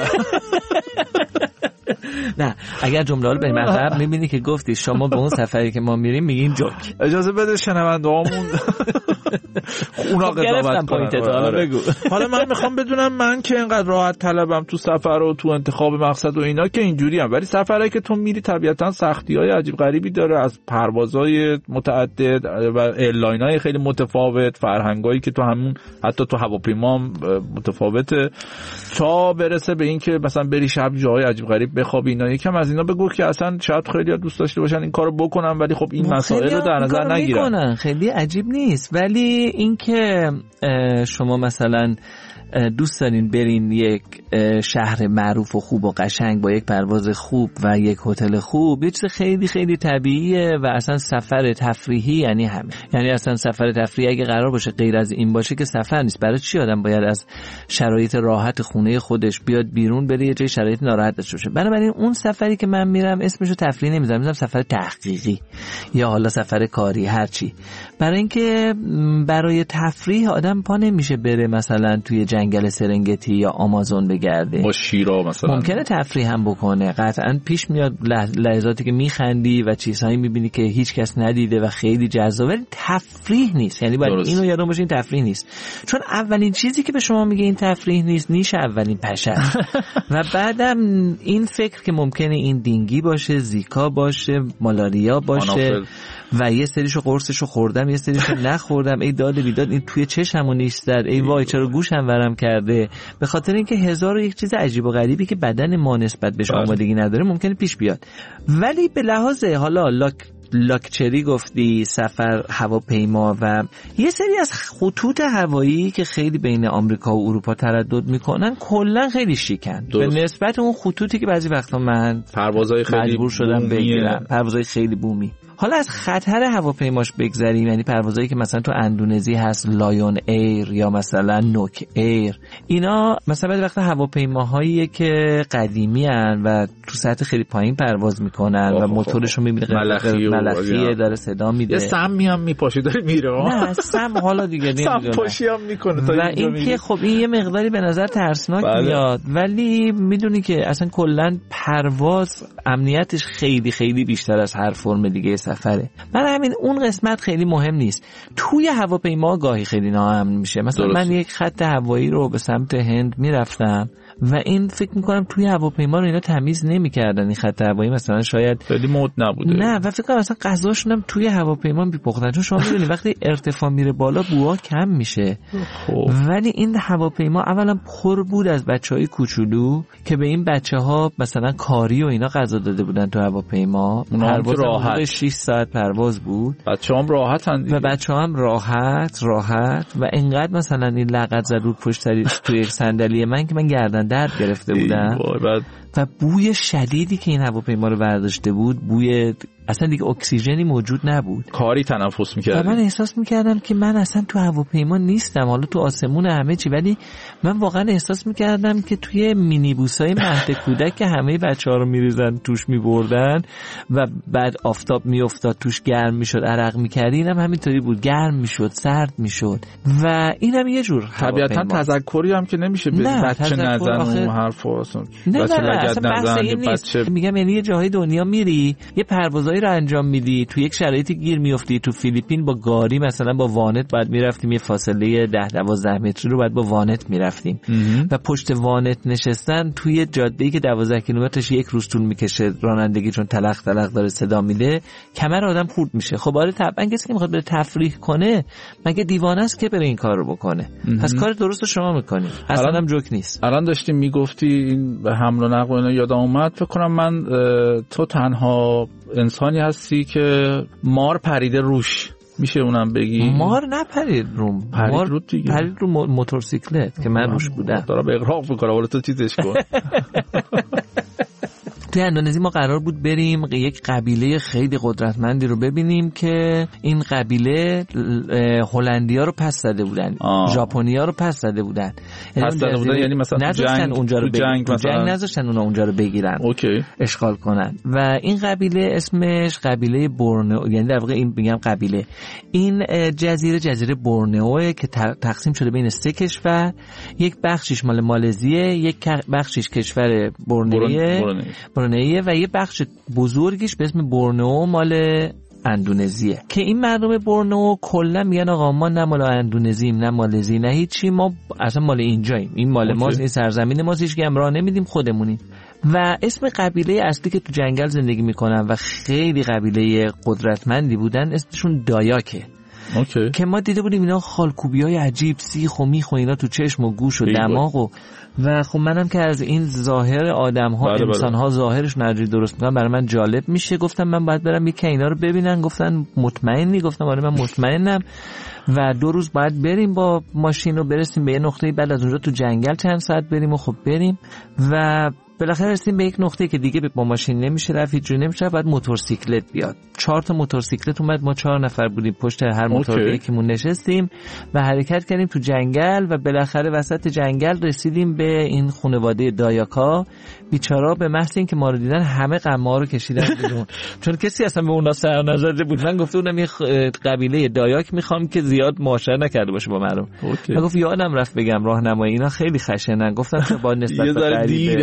نه اگر جمله رو به مطلب میبینی که گفتی شما به اون سفری که ما میریم میگین جوک. اجازه بده شنونده‌هامون اونا قضاوت کنن. بگو. حالا من میخوام بدونم من که اینقدر راحت طلبم تو سفر و تو انتخاب مقصد و اینا که اینجوری هم، ولی سفرهایی که تو میری طبیعتا سختی‌های عجیب غریبی داره، از پروازهای متعدد و ایرلاین‌های خیلی متفاوت، فرهنگایی که تو همون حتی تو هواپیما متفاوته، تا برسه به این که مثلا بری شب جای عجیب غریب بخوابی. اینا یکم از اینا بگو که اصلا شاید خیلی دوست داشته باشن این کارو بکنن ولی خب این مسائل رو در نظر نگیرن. خیلی عجیب نیست، ولی این که شما مثلا دوست دارین برین یک شهر معروف و خوب و قشنگ با یک پرواز خوب و یک هتل خوب، یه چیز خیلی خیلی طبیعیه و اصلا سفر تفریحی یعنی همین. یعنی اصلا سفر تفریحی اگه قرار باشه غیر از این باشه که سفر نیست. برای چی آدم باید از شرایط راحت خونه خودش بیاد بیرون بره یه جای شرایط ناراحت داشته باشه؟ بنابراین اون سفری که من میرم اسمشو تفریحی نمیذارم، میذارم سفر تحقیقی یا حالا سفر کاری هر چی. برای اینکه برای تفریح آدم پا نمیشه بره مثلا توی جنگل سرنگتی یا آمازون بگرده با شیرا مثلا. ممکنه تفریح هم بکنه، قطعا پیش میاد لحظاتی که میخندی و چیزهایی میبینی که هیچ کس ندیده و خیلی جذابه، ولی تفریح نیست. یعنی باید اینو یادم باشه این تفریح نیست، چون اولین چیزی که به شما میگه این تفریح نیست نیشه اولین پشه و بعدم این فکر که ممکنه این دینگی باشه، زیکا باشه، مالاریا باشه و یه سریشو قرصشو خوردم یه سریشو نخوردم، ای داد بیداد این توی چشمو نیست در، ای وای چرا گوشم ورم کرده، به خاطر اینکه هزار و یک چیز عجیب و غریبی که بدن ما نسبت بهش آمادگی نداره ممکنه پیش بیاد. ولی به لحاظ حالا لاکچری گفتی، سفر هواپیما و یه سری از خطوط هوایی که خیلی بین آمریکا و اروپا تردد میکنن کلا خیلی شیکن به نسبت اون خطوطی که بعضی وقتا من پروازهای خیلی مجبور شدم بگیرم، پروازهای خیلی بومی. حالا از خطر هواپیماش بگذریم، یعنی پروازایی که مثلا تو اندونزی هست لایون ایر یا مثلا نوک ایر، اینا مثلا بعد وقت هواپیماهایی که قدیمی ان و تو سطح خیلی پایین پرواز میکنن و موتورشو میبینه ملخیه داره صدا میده، یه سمی هم میپاشه داره میره، نه سم حالا دیگه نمیدونم سم پاشی هم میکنه تا و این که خب این یه مقداری به نظر ترسناک میاد، ولی میدونی که اصلا کلا پرواز امنیتش خیلی خیلی بیشتر از هر فرم دیگه سفره. من همین اون قسمت خیلی مهم نیست. توی هواپیما گاهی خیلی ناامن میشه. مثلا من یک خط هوایی رو به سمت هند میرفتم و این فکر میکنم توی هواپیما رو اینا تمیز نمیکردن، این خط هوایی مثلا شاید خیلی مود نبوده، نه و فکر کنم مثلا غذاشون هم توی هواپیما میپختن، چون شما میدونی وقتی ارتفاع میره بالا بوها کم میشه. ولی این هواپیما اولا پر بود از بچهای کوچولو که به این بچه‌ها مثلا کاری و اینا غذا داده بودن تو هواپیما. پرواز راحت 6 ساعت پرواز بود، بچه‌ها هم راحتن و بچه‌ها هم راحت و انقدر مثلا این لغت زد رو پشت توی یک صندلی من که من گردن درد گرفته بودم و بوی شدیدی که این هواپیما رو برداشته بود، بوی اصلا دیگه اکسیژنی موجود نبود، کاری تنفس می‌کردم و من احساس می‌کردم که من اصلا تو هواپیما نیستم، حالا تو آسمون همه چی، ولی من واقعا احساس می‌کردم که توی مینیبوسای مهد کودک که همه بچه‌ها رو می‌ریزن توش می‌بردن و بعد آفتاب می‌افتاد توش گرم می‌شد عرق می‌کردی، اینم همینطوری بود، گرم می‌شد سرد می‌شد و اینم یه جور طبیعتاً تذکری هم که نمیشه به بچه نزن اون حرفا اصلا، بچه لگد نزن بچه، میگم یعنی یه جای دنیا میری یه پروازای رو انجام میدی، تو یک شرایطی گیر میافتی. تو فیلیپین با گاری مثلا با وانت بعد میرفتیم، یه فاصله 10-12 متری رو بعد با وانت میرفتیم و پشت وانت نشستن توی جاده‌ای که 12 کیلومترش یک روز طول میکشه رانندگی، چون تلق تلق داره صدا میده، کمر آدم خورد میشه. خب آره طبعا کسی که میخواد بره تفریح کنه مگه دیوانه است که بره این کار رو بکنه؟ پس کار درست رو شما میکنید، اصلا هم جوک نیست. الان داشتیم میگفتی این به حمل و نقل اینا یادم اومد، فکر کنم من تو تنها انسانی هستی که مار پریده روش، میشه اونم بگی؟ مار نپرید روم، مار رو دیگه، پرید رو موتورسیکلت که من روش بودم. دارم اغراق میکنم، ولی تو چیزش کن. توی اندونزی ما قرار بود بریم یک قبیله خیلی قدرتمندی رو ببینیم که این قبیله هلندیا رو پس زده بودن، ژاپنیا رو پس زده بودن، یعنی مثلا نذاشتن اونجا رو جنگ نذاشتن اونا اونجا رو بگیرن، اشغال کنن. و این قبیله اسمش قبیله بورنئو، یعنی در واقع این میگم قبیله، این جزیره بورنئو که تقسیم شده بین 3 کشور، یک بخشش مال مالزیه، یک بخشش کشور برونئیه و یه بخش بزرگیش به اسم بورنئو مال اندونزیه. که این مردم بورنئو کلا میگن آقا ما نه مال اندونزیم نه مالزی نه هیچی، ما اصلا مال اینجاییم، این مال ماست، این سرزمین ماست، هیچ کی هم راه نمیدیم، خودمونیم. و اسم قبیله اصلی که تو جنگل زندگی میکنن و خیلی قبیله قدرتمندی بودن اسمشون دایاکه. که ما دیده بودیم اینا خالکوبیای عجیب، سیخ و میخ و اینا تو چشم و گوش و دماغ و خب منم که از این ظاهر آدم‌ها انسان‌ها ظاهرشون عجیب درست می‌کنن برای من جالب میشه، گفتم من باید برم یکی اینا رو ببینن. گفتن مطمئنی؟ گفتم آره من مطمئنم و 2 روز باید بریم با ماشین رو برسیم به یه نقطه‌ای، بعد از اونجا تو جنگل چند ساعت بریم و خب بریم و بالاخره رسیدیم به یک نقطه که دیگه با ماشین نمیشه رفت، هیچ جوری نمیشه، بعد موتورسیکلت بیاد. 4 تا موتورسیکلت اومد، ما 4 نفر بودیم پشت هر موتور یکیمون نشستیم و حرکت کردیم تو جنگل و بالاخره وسط جنگل رسیدیم به این خانواده دایاکا. بیچارا به محض اینکه ما رو دیدن همه غم‌ها رو کشیدن بیرون چون کسی اصلا به اونا سر نزده بود. من گفته بودم یه قبیله دایاک میخوام که زیاد معاشره نکرده باشه با مردم. من گفت یادم رفت بگم راهنمایی اینا خیلی خشنن. گفتم با نسبت به دیره الان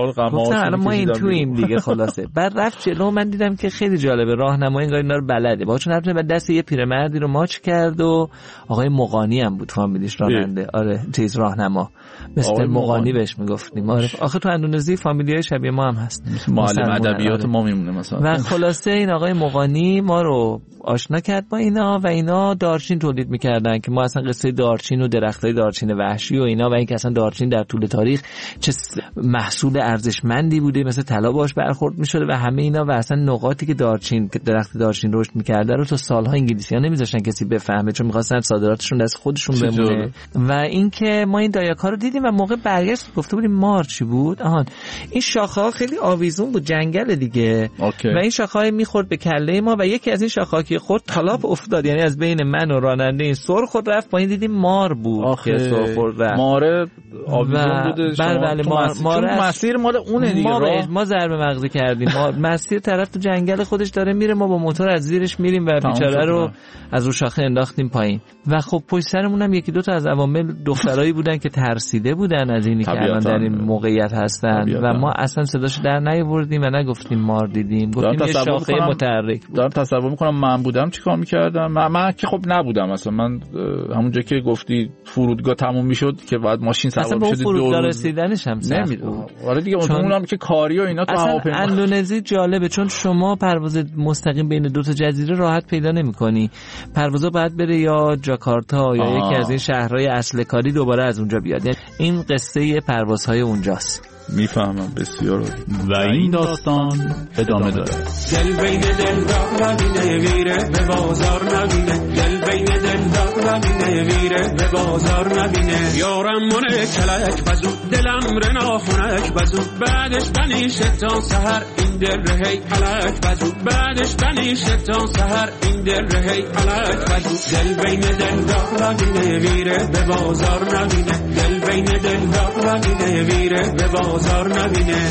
غم‌هاشون ما این تویم دیگه خلاصه. بعد رفت جلو، من دیدم که خیلی جالبه، راهنمای انگار اینا رو بلده، باهاشون رفت بعد دست یه پیرمردی رو ماچ کرد و آقای مغانی هم بود فامیلیش راننده. آره چیز راهنما مستر مغانی بهش میگفتیم. آخه تو اندونزی فامیلیای شبیه ما هم هست، معلم ادبیات ما میمونه مثلا. و خلاصه این آقای مغانی ما رو آشنا کرد با اینا و اینا دارچین تولید میکردن که ما اصلا قصه دارچین و درختای دارچین وحشی و اینا و اینکه اصلا دارچین در طول تاریخ چه محصول ارزشمندی بوده، مثل طلا باش برخورد میشده و همه اینا، و اصلا نقاطی که دارچین که درخت دارچین رشد میکرده رو تا سالها انگلیسی‌ها نمیذاشتن کسی بفهمه چون می‌خواستن صادراتشون دست خودشون بمونه. و اینکه ما این دایاکا رو دیدیم و موقع برگشت گفته بودیم مار چی بود؟ این شاخه‌ها خیلی آویزون بود، جنگل دیگه. و این شاخه‌ها میخورد به کله ما و یکی از این شاخه‌ها که خورد طلاپ افتاد، یعنی از بین من و راننده این سر خود رفت پایین، دیدیم مار بود که سر خورد. ماره آویزون بوده. بله مار مسیر مال اونه دیگه. ما ضربه مغزی کردیم. مسیر طرف تو جنگل خودش داره میره، ما با موتور از زیرش میریم و بیچاره رو از رو شاخه انداختیم پایین. و خب پشت سرمون هم یکی دو تا از عوامل دخترایی بودن که ترسیده بودن از اینی که الان در این موقعیت هستن و ما اصلا صداشو در نیاوردیم و نگفتیم مار دیدیم، گفتیم یه شاخه متحرک بود. دارم تصور میکنم من بودم چیکار میکردم. من که خب نبودم اصلا، من همونجا که گفتی فرودگاه تموم میشد که بعد ماشین سوار میشد فرودگاه رسیدنش هم سخت بود. آره دیگه اونم که کاری و اینا تو هواپیما. اندونزی جالبه چون شما پرواز مستقیم بین دو تا جزیره راحت پیدا نمی‌کنی. پروازا باید بره یا جاکارتا یا یکی از این شهرهای اصل کاری دوباره از اونجا بیاد. یعنی این قصه پروازهای اونجاست. میفهمم بسیار. و این داستان ادامه داره. دل بین دل نبینه ویره به بازار نبینه، دل بین دل نبینه ویره به بازار نبینه. یارم مونه کلک بزو دلم رنا خونک بزو، بعدش بنیشه تا سحر این دل رهی کلک بزو، بعدش بنیشه تا سحر این دل رهی کلک بزو. دل بین دل نبینه ویره به بازار نبینه، دل بین دل نبینه ویره به بازار نبینه.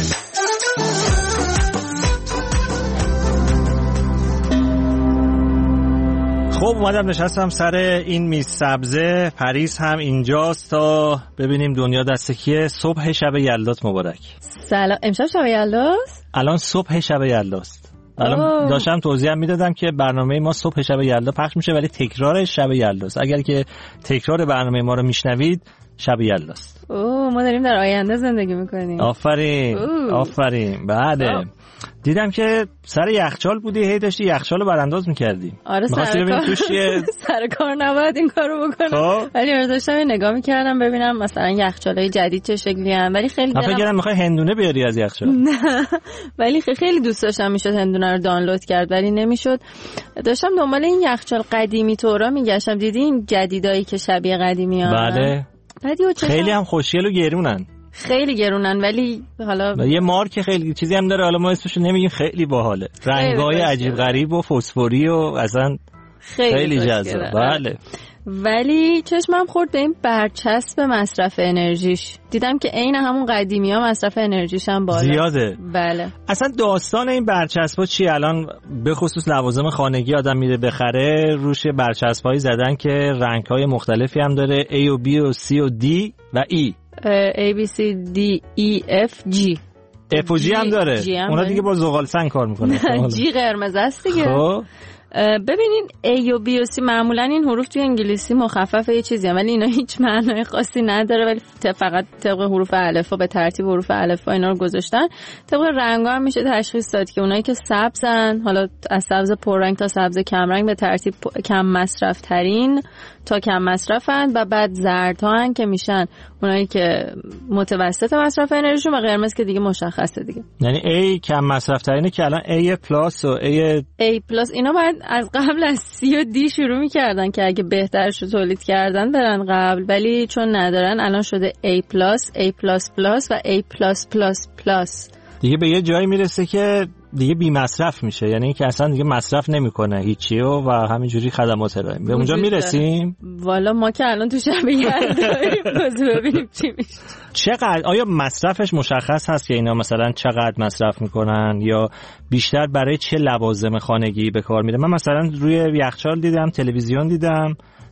خب اومدم نشستم سر این میز سبزه. پریس هم اینجاست تا ببینیم دنیا دست کیه. صبح شب یلدات مبارک. سلام. امشب شب یلداست؟ الان صبح شب یلداست. الان داشتم توضیح میدادم که برنامه ما صبح شب یلدا پخش میشه ولی تکرار شب یلداست. اگر که تکرار برنامه ما رو میشنوید شب یلداست. ما داریم در آینده زندگی میکنیم. آفرین. بله. دیدم که سر یخچال بودی، هی داشتی یخچال رو برانداز میکردی. آره سر کار نباید این کارو بکنم، ولی داشتم نگاه میکردم ببینم مثلا یخچالای جدید چه شکلی ان، ولی خیلی من فکر کردم میخوای هندونه بیاری از یخچال. نه ولی خیلی دوست داشتم میشد هندونه رو دانلود کرد ولی نمیشد. داشتم دنبال این یخچال قدیمی طورا میگشتم، دیدین جدیدایی که شبیه قدیمی ها. بله خیلی هم خوشگل و گرونن. خیلی گرونن ولی حالا یه مارک خیلی چیزی هم داره، حالا ما اسمشو نمیگیم، خیلی باحاله، رنگای عجیب غریب و فسفوری و اصلا خیلی جذاب. بله ولی چشمم خورد به این برچسب مصرف انرژیش، دیدم که عین همون قدیمی ها مصرف انرژیش هم بالا زیاده. بله اصلا داستان این برچسبا چی؟ الان به خصوص لوازم خانگی آدم میره بخره روش برچسبایی زدن که رنگ‌های مختلفی هم داره، A و B و C و D و E. A B C D E F G. F و G هم داره. اونا دیگه با زغال سنگ کار میکنه. G قرمز است دیگه. خب ببینین A و B و C معمولا این حروف توی انگلیسی مخفف یه چیزی هم، ولی اینا هیچ معنای خاصی نداره، ولی فقط طبق حروف الفبا به ترتیب حروف الفبا اینا رو گذاشتن. طبق رنگا هم میشه تشخیص داد که اونایی که سبزن، حالا از سبز پررنگ تا سبز کم رنگ به ترتیب کم مصرف ترین تا کم مصرفن، و بعد زردها که میشن اونایی که متوسط مصرف انرژیشون، و قرمز که دیگه مشخصه دیگه. یعنی A کم مصرف ترینه که الان A پلاس و A پلاس اینا باید از قبل از C و D شروع می‌کردن که اگه بهترش رو تولید کردن برن قبل، ولی چون ندارن الان شده A پلاس، A پلاس پلاس و A پلاس پلاس پلاس. دیگه به یه جایی میرسه که دیگه بی مصرف میشه، یعنی اینکه اصلا دیگه مصرف نمیکنه هیچی و همینجوری خدمات ارائه. به اونجا میرسیم. والا ما که الان تو شب یلداییم، ببینیم چی میشه. چقدر آیا مصرفش مشخص هست که اینا مثلا چقدر مصرف میکنن یا بیشتر برای چه لوازم خانگی به کار میره؟ من مثلا روی یخچال دیدم، تلویزیون دیدم،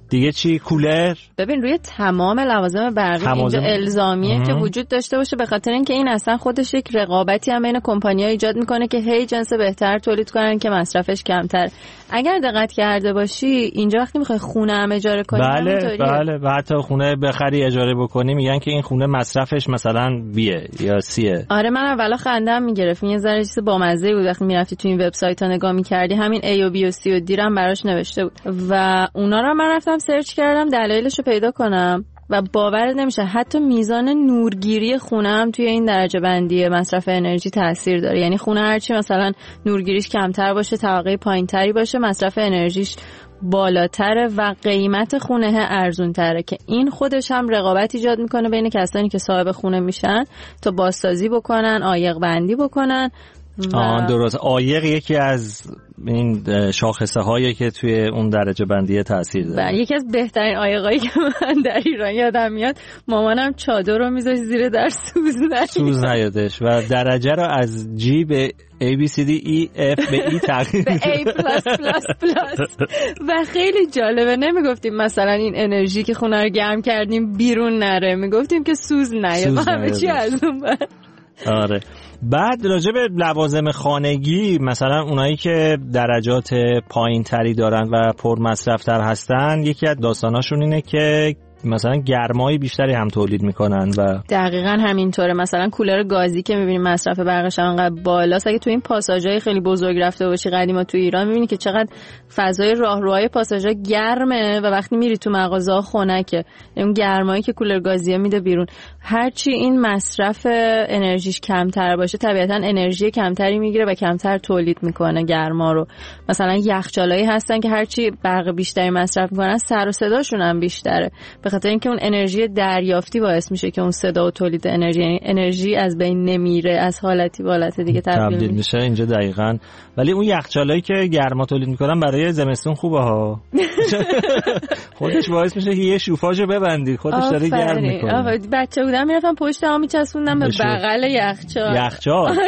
دیگه چی؟ کولر. ببین روی تمام لوازم برقی اینجا الزامیه که وجود داشته باشه، به خاطر اینکه این اصلا خودش یک رقابتی هم بین کمپانی‌ها ایجاد میکنه که هی جنس بهتر تولید کنن که مصرفش کمتر. اگر دقت کرده باشی اینجا وقتی میخوای خونه هم اجاره کنی بله و حتی خونه بخری اجاره بکنی میگن که این خونه مصرفش مثلا بیه یا سیه. آره من اولا خندم میگرفت، یه ذره چیز بامزه بود وقتی میرفتی تو این وبسایت‌ها نگاه می‌کردی، همین A و B و C و D هم براش نوشته بود و اونا رو من رفتم سرچ کردم دلایلش رو پیدا کنم و باور نمیشه حتی میزان نورگیری خونه هم توی این درجه بندی مصرف انرژی تاثیر داره. یعنی خونه هرچی مثلا نورگیریش کمتر باشه، طبقه پایینتری باشه، مصرف انرژیش بالاتره و قیمت خونه ارزونتره که این خودش هم رقابت ایجاد میکنه بین کسانی که صاحب خونه میشن تا بازسازی بکنن، عایق بندی بکنن. درست. عایق یکی از این شاخصه هایی که توی اون درجه بندی تاثیر داره. یکی از بهترین عایقایی که من در ایران یادم میاد، مامانم چادر رو میذاشت زیر در سوز نیادش و درجه رو از G به A B C D E F به E تغییر به A++++ و خیلی جالبه. نمیگفتیم مثلا این انرژی که خونه رو گرم کردیم بیرون نره، میگفتیم که سوز نیاد. همه چی از اون بعد. آره. بعد راجع به لوازم خانگی مثلا اونایی که درجات پایین تری دارن و پر مصرف تر هستن، یکی از داستاناشون اینه که مثلا گرمای بیشتری هم تولید میکنن و دقیقاً همینطوره. مثلا کولر گازی که میبینیم مصرف برقش انقدر بالاست، اگه تو این پاساژهای خیلی بزرگ رفته باشی قدیما تو ایران میبینی که چقدر فضای راهروهای پاساژها گرمه و وقتی میری تو مغازه‌ها خنکه. اون گرمایی که کولر گازی میده بیرون، هرچی این مصرف انرژیش کمتر باشه طبیعتاً انرژی کمتری میگیره و کمتر تولید میکنه گرما رو. مثلا یخچالایی هستن که هرچی برق بیشتری مصرف میکنن سر و صداشون هم بیشتره، به خاطر اینکه اون انرژی دریافتی باعث میشه که اون صدا و تولید انرژی، یعنی انرژی از بین نمیره، از حالتی به حالت دیگه تبدیل میشه. اینجا دقیقاً. ولی اون یخچالایی که گرما تولید میکنن برای زمستون خوبه ها. خودش باعث میشه که یه شوفاژو ببندی، خودش داره گرم میکنه. بچه بودم میرفتم پشت ها میچسبوندم به بغل یخچال.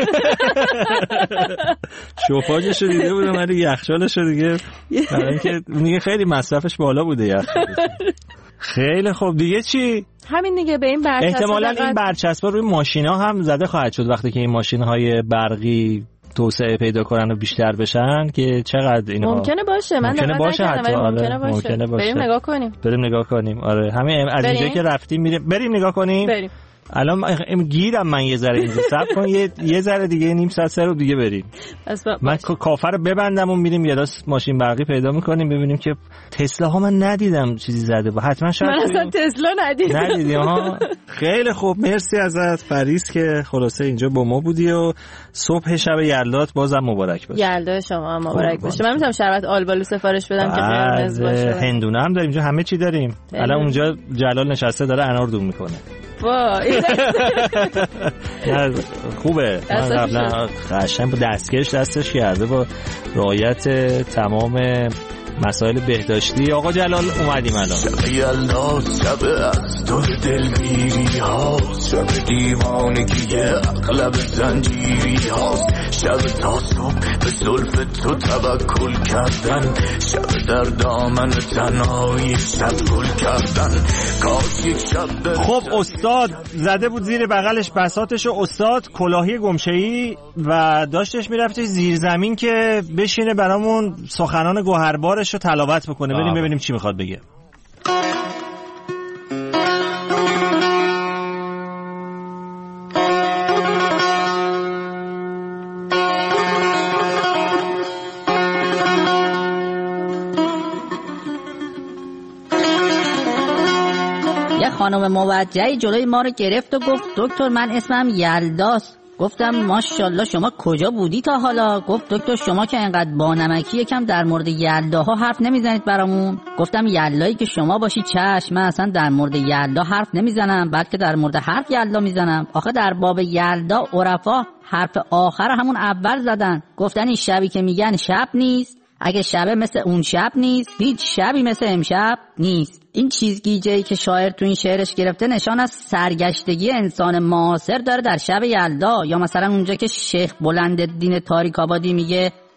شوفاژشو دیده بودم ولی یخچالشو دیگه برای اینکه دیگه خیلی مصرفش بالا بوده یخچالش. خیلی خوب. دیگه چی؟ همین دیگه. به این برچسب احتمالاً این برچسبا روی ماشینا هم زده خواهد شد وقتی که این ماشین‌های برقی توسعه پیدا کنن و بیشتر بشن که چقدر اینها ممکنه باشه. من ممکنه باشه حتی. ممکنه باشه. بریم نگاه کنیم. آره همین از اینجا که رفتیم بریم نگاه کنیم. بریم. الان گیرم من یه ذره اینجا صبر کن یه ذره دیگه نیم ساعت سر رو دیگه بریم. من کافر رو ببندم و میریم یه راست ماشین برقی پیدا میکنیم ببینیم که تسلا ها من ندیدم چیزی زده با حتما شاید من اصلا تسلا ندیدی ها. خیلی خوب مرسی ازت فریس که خلاصه اینجا با ما بودی و صبح شب یلدات بازم مبارک باشه. یلدا شما مبارک باشه. من میتونم شربت آلبالو سفارش بدم که قرمز باشه. هندونه هم داریم اینجا، همه چی داریم. الان اونجا جلال نشسته داره انار دوم میکنه. خوبه. قبلا قشنگ با دستکش دستش کرده با رعایت تمام مسائل بهداشتی. آقا جلال اومدیم الان. شب یلدا شب از تو دل میری ها، شب دیوانگی اغلب زنجیری ها، شب تا صبح به زلف تو توکل کردن، شب در دامن تنهایی شب گل کردن. کاش یک شب خب استاد زده بود زیر بغلش بساطشو، استاد کلاهی گمشه‌ای و داشتش میرفتش زیر زمین که بشینه برامون سخنان گوهربارش رو تلاوت بکنه. بریم ببینیم چی میخواد بگه. یه خانم موجهی جلوی ما رو گرفت و گفت دکتر من اسمم یلداست. گفتم ماشاءالله شما کجا بودی تا حالا؟ گفت دکتر شما که انقدر بانمکی یکم در مورد یلداها حرف نمیزنید برامون. گفتم یلدایی که شما باشی چشم، من اصلا در مورد یلدا حرف نمیزنم بلکه در مورد حرف یلدا میزنم. آخه در باب یلدا عرفا حرف آخر همون اول زدن، گفتن این شبی که میگن شب نیست، اگه شبه مثل اون شب نیست، هیچ شبی مثل امشب نیست. این چیزگیجه‌ای که شاعر تو این شعرش گرفته نشان از سرگشتگی انسان معاصر داره در شب یلدا. یا مثلا اونجا که شیخ بلندالدین تاریک‌آبادی میگه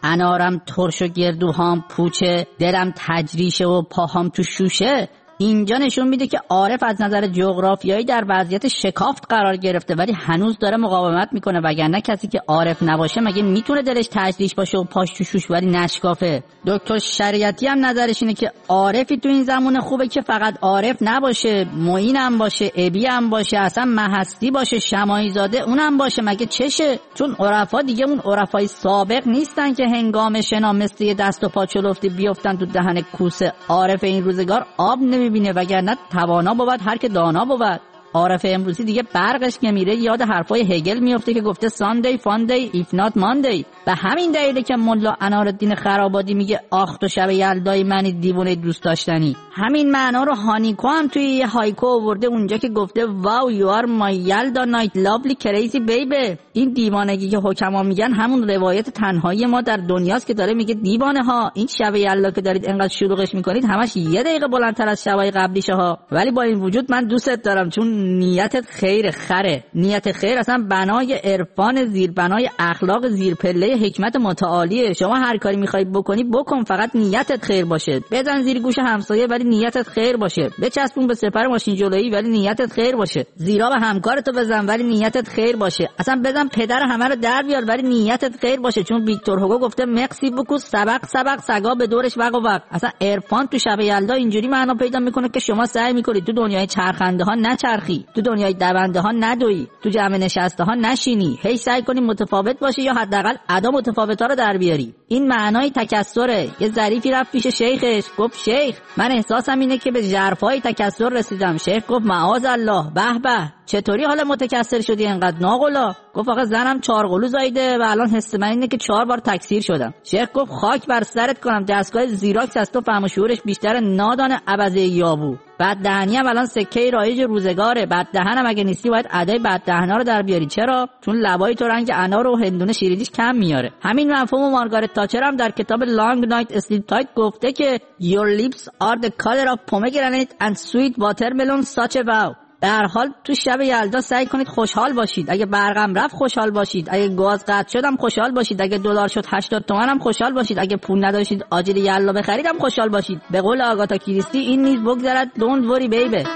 انارم ترش و گردوهام پوچه، دلم تجریشه و پاهام تو شوشه. اینجا نشون میده که عارف از نظر جغرافیایی در وضعیت شکافت قرار گرفته ولی هنوز داره مقاومت میکنه، وگرنه کسی که عارف نباشه مگه میتونه دلش تجریش باشه و پاش تو شوش ولی نشکافه؟ دکتر شریعتی هم نظرش اینه که عارفی تو این زمونه خوبه که فقط عارف نباشه، معین هم باشه، ابی هم باشه، اصلا محستی باشه، شماعی زاده اونم باشه، مگه چشه؟ چون عرفا دیگه اون عرفای سابق نیستن که هنگام شنا مثل یه دست و پا چلفتی بیفتن تو دهن کوسه. عارف این روزگار آب نمیبینه، وگرنه توانا بود هر که دانا بود. عارف امروزی دیگه برقش که میره یاد حرفای هگل میفته که گفته Sunday Funday if not Monday. به همین دلیله که ملا انارالدین خرابادی میگه آخ تو شب یلدای منی دیوونه دوست داشتنی. همین معنا رو هانیکو هم توی یه هایکو آورده اونجا که گفته واو you are my یلدا night lovely crazy baby. این دیوانگی که حکما میگن همون روایت تنهایی ما در دنیاست که داره میگه دیوانه ها این شب یلدا که دارید انقدر شلوغش میکنید همش یه دقیقه بلندتر از شبای قبلیشه ها. ولی با این وجود من دوستت دارم چون نیتت خیر خره. نیت خیر اصلا بنای عرفان، زیر بنای اخلاق، زیر پله حکمت متعالیه. شما هر کاری میخوای بکنی بکن، فقط نیتت خیر باشه. بزن زیر گوش همسایه ولی نیتت خیر باشه. بچسبون به سپر ماشین جلویی ولی نیتت خیر باشه. زیرا به همکارتو بزن ولی نیتت خیر باشه. اصلا بزن پدر همه رو در بیار ولی نیتت خیر باشه. چون ویکتور هوگو گفته مکسی بکو سبق سگا به دورش وق و وق. اصلا عرفان تو شب یلدا اینجوری معنا پیدا میکنه که شما سعی میکنید تو دنیای چرخنده ها نچرخی، تو دنیای دونده ها ندوی، تو جمع نشسته ها نشینی، هی سعی کنی متفاوت باشی یا حداقل ادا متفاوتا رو در بیاری. این معنای تکثره. یه ظریفی رفت پیش شیخش گفت شیخ من احساسم اینه که به ژرفای تکثر رسیدم. شیخ گفت معاذالله. به به چطوری حالا متکثر شدی انقدر ناقلا؟ گفت آقا زنم 4 قلو زایده و الان حس من اینه که 4 بار تکثیر شدم. شیخ گفت خاک بر سرت کنم، دستگاه زیراکس از تو فهم و شعورش بیشتر نادان عبزه یابو. بعد دهنی هم الان سکه رایج روزگاره. بعد دهنم اگه نیستی باید ادای بعد دهنا رو در بیاری. چرا؟ چون لبای تو رنگ انار و هندونه شیرینیش کم میاره. همین مفهوم مارگارت تاچر هم در کتاب Long Night Sleep Tight گفته که Your lips are the color of pomegranate and sweet watermelon such a wow. در حال تو شب یلدا سعی کنید خوشحال باشید. اگه برقم رفت خوشحال باشید، اگه گاز قطع شدم خوشحال باشید، اگه دلار شد 80 تومن هم خوشحال باشید، اگه پول نداشتید آجیل یلا بخرید هم خوشحال باشید. به قول آگاتا کریستی این نیز بگذرد don't worry baby.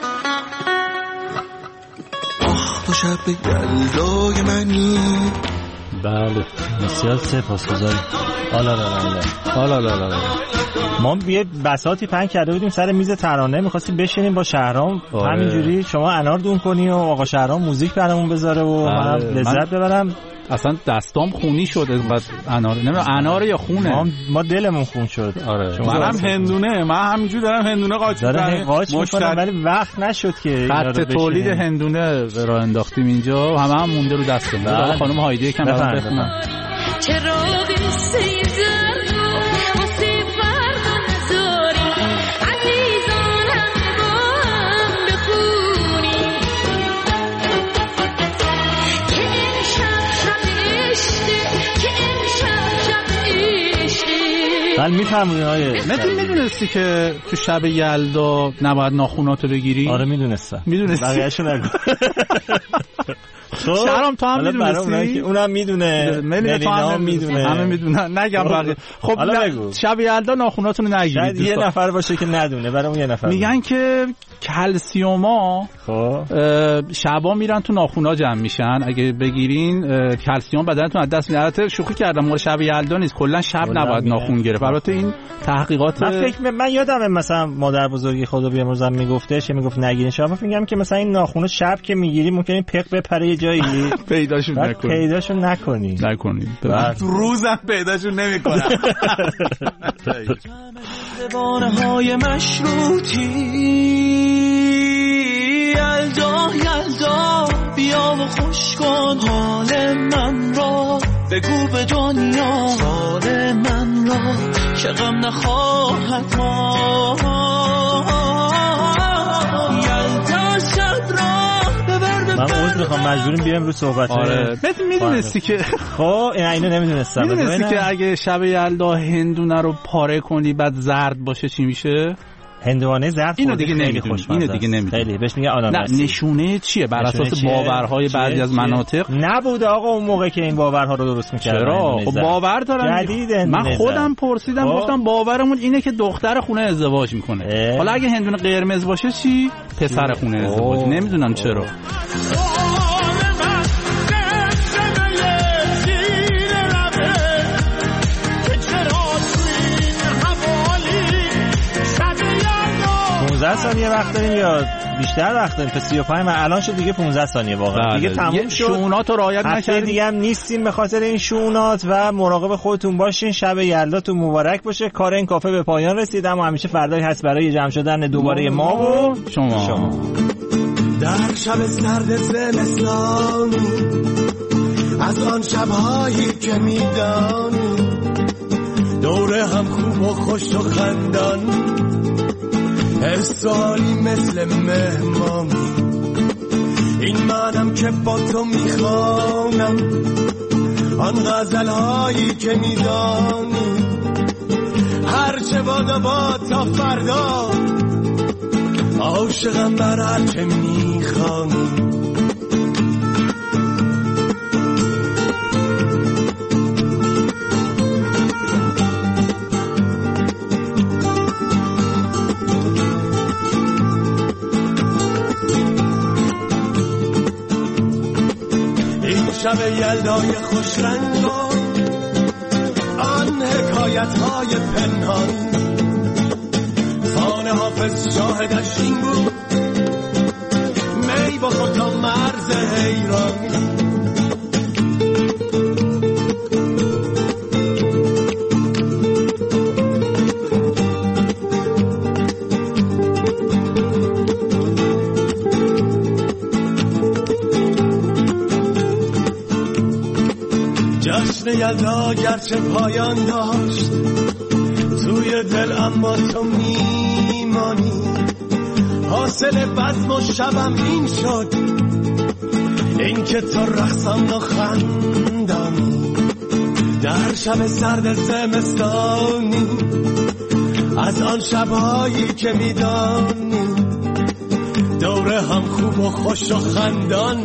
آخ تو شب یلدای منی. بله بسیار سپاسگزاریم. حالا ما یه بساطی پنگ کرده بودیم سر میز ترانه، می‌خواستیم بشینیم با شهرام همینجوری شما انار دون کنی و آقا شهرام موزیک برامون بذاره و منم لذت ببرم. اصلا دستام خونی شد اینقدر انار. نمیدونم انار یا خونه. ما دلمون خون شد. آره منم هندونه، من همینجوری دارم هندونه قاچ می‌کنم ولی وقت نشد که خط تولید هندونه راه انداختیم اینجا، هم مونده رو دستمون. خانم هایدی یکم برام بخونم. چراغ سیزن واسه فردا نذاری عزیزان هم با هم بخونی که این شب عشقه، که این شب عشقه. بله میفهمونی آیه میدونستی که تو شب یلدا نباید ناخوناتو بگیری؟ آره میدونستم. بقیه‌اشو نگو. شهرام تو هم میدونستی؟ اونم میدونه، ملینا هم میدونه، همه میدونن. نگم بقیه. خب شب یلدا ناخوناتونو نگیرید. یه نفر باشه که ندونه، برای اون یه نفر. میگن که کلسیوما خب شبا میرن تو ناخونا جمع میشن، اگه بگیرین کلسیوم بدنتون از دست میره. البته شوخی کردم، مال شب یلدا نیست، کلا شب نباید ناخون گرفت. البته این تحقیقات من یادمه مثلا مادر بزرگی خدا بیامرزم میگفتش، میگفت نگیرین شب. فکر میگم که مثلا این ناخونو شب که میگیری ممکنه پق بپره یه جایی پیداشون نکنی. روزم پیداشون نمیکنم. زبانهای مشروطی یلدا بیا و خوش کن حال من را، بگو به دنیا حال من را که غم نخواهد ما. یلدا شب را ببر. من عذر میخوام مجبوریم بیایم رو صحبت. آره میدونستی که خب اینو نمیدونستم. میدونستی که اگه شب یلدا هندونه رو پاره کنی بعد زرد باشه چی میشه؟ هندوانه زرد اینو دیگه نمیدونی، اینو دیگه نمیدونی، خیلی بهش میگه آناناس. نه نشونه چیه؟ بر اساس باورهای بعضی از مناطق نبوده آقا اون موقع که این باورها رو درست می‌کردن. چرا؟ خب باور دارن. من خودم پرسیدم گفتم باورمون اینه که دختر خونه ازدواج میکنه. حالا اگه هندونه قرمز باشه چی؟ پسر خونه ازدواج. نمیدونم چرا. ثانیه وقت داریم یا بیشتر وقت داریم؟ تا 35 من الان شد دیگه 15 ثانیه واقعا. دیگه تموم شد. شؤونات رو رعایت نکردیم. دیگه هم نیستیم به خاطر این شؤونات و مراقب خودتون باشین. شب یلداتون مبارک باشه. کار این کافه به پایان رسید اما همیشه فردایی هست برای جمع شدن دوباره ما و شما. در شب سرد زمستان از آن شب‌هایی که میدانی دوره هم خوب و خوش و خندان ارسالی مثل مهمان این منم که با تو میخوانم آن غزلهایی که میدانی هرچه بادا با تا فردا عاشقم بر هرچه میخوانی شب یلدای خوش رنگ و آن حکایت های پنهان فان حافظ شاهدش این بود می بخور تا مرز حیران یلدا گرچه پایان داشت توی دل اما تو میمانی حاصل بزم و شبم این شد این که تو رقصم و خندانی در شب سرد زمستانی از آن شبهایی که میدانی دوره هم خوب و خوش و خندان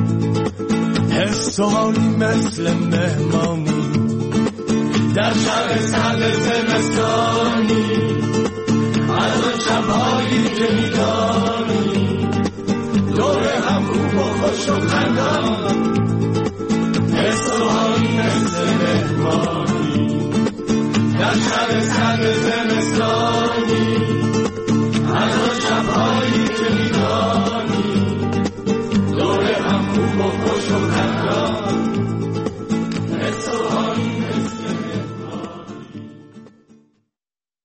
حس و حالی مثل مهمانی در شب سرد زمستانی از آن شب‌هایی که می‌دانی دوره هم خوب و خوش و خندان حس و حالی مثل مهمانی در شب سرد زمستانی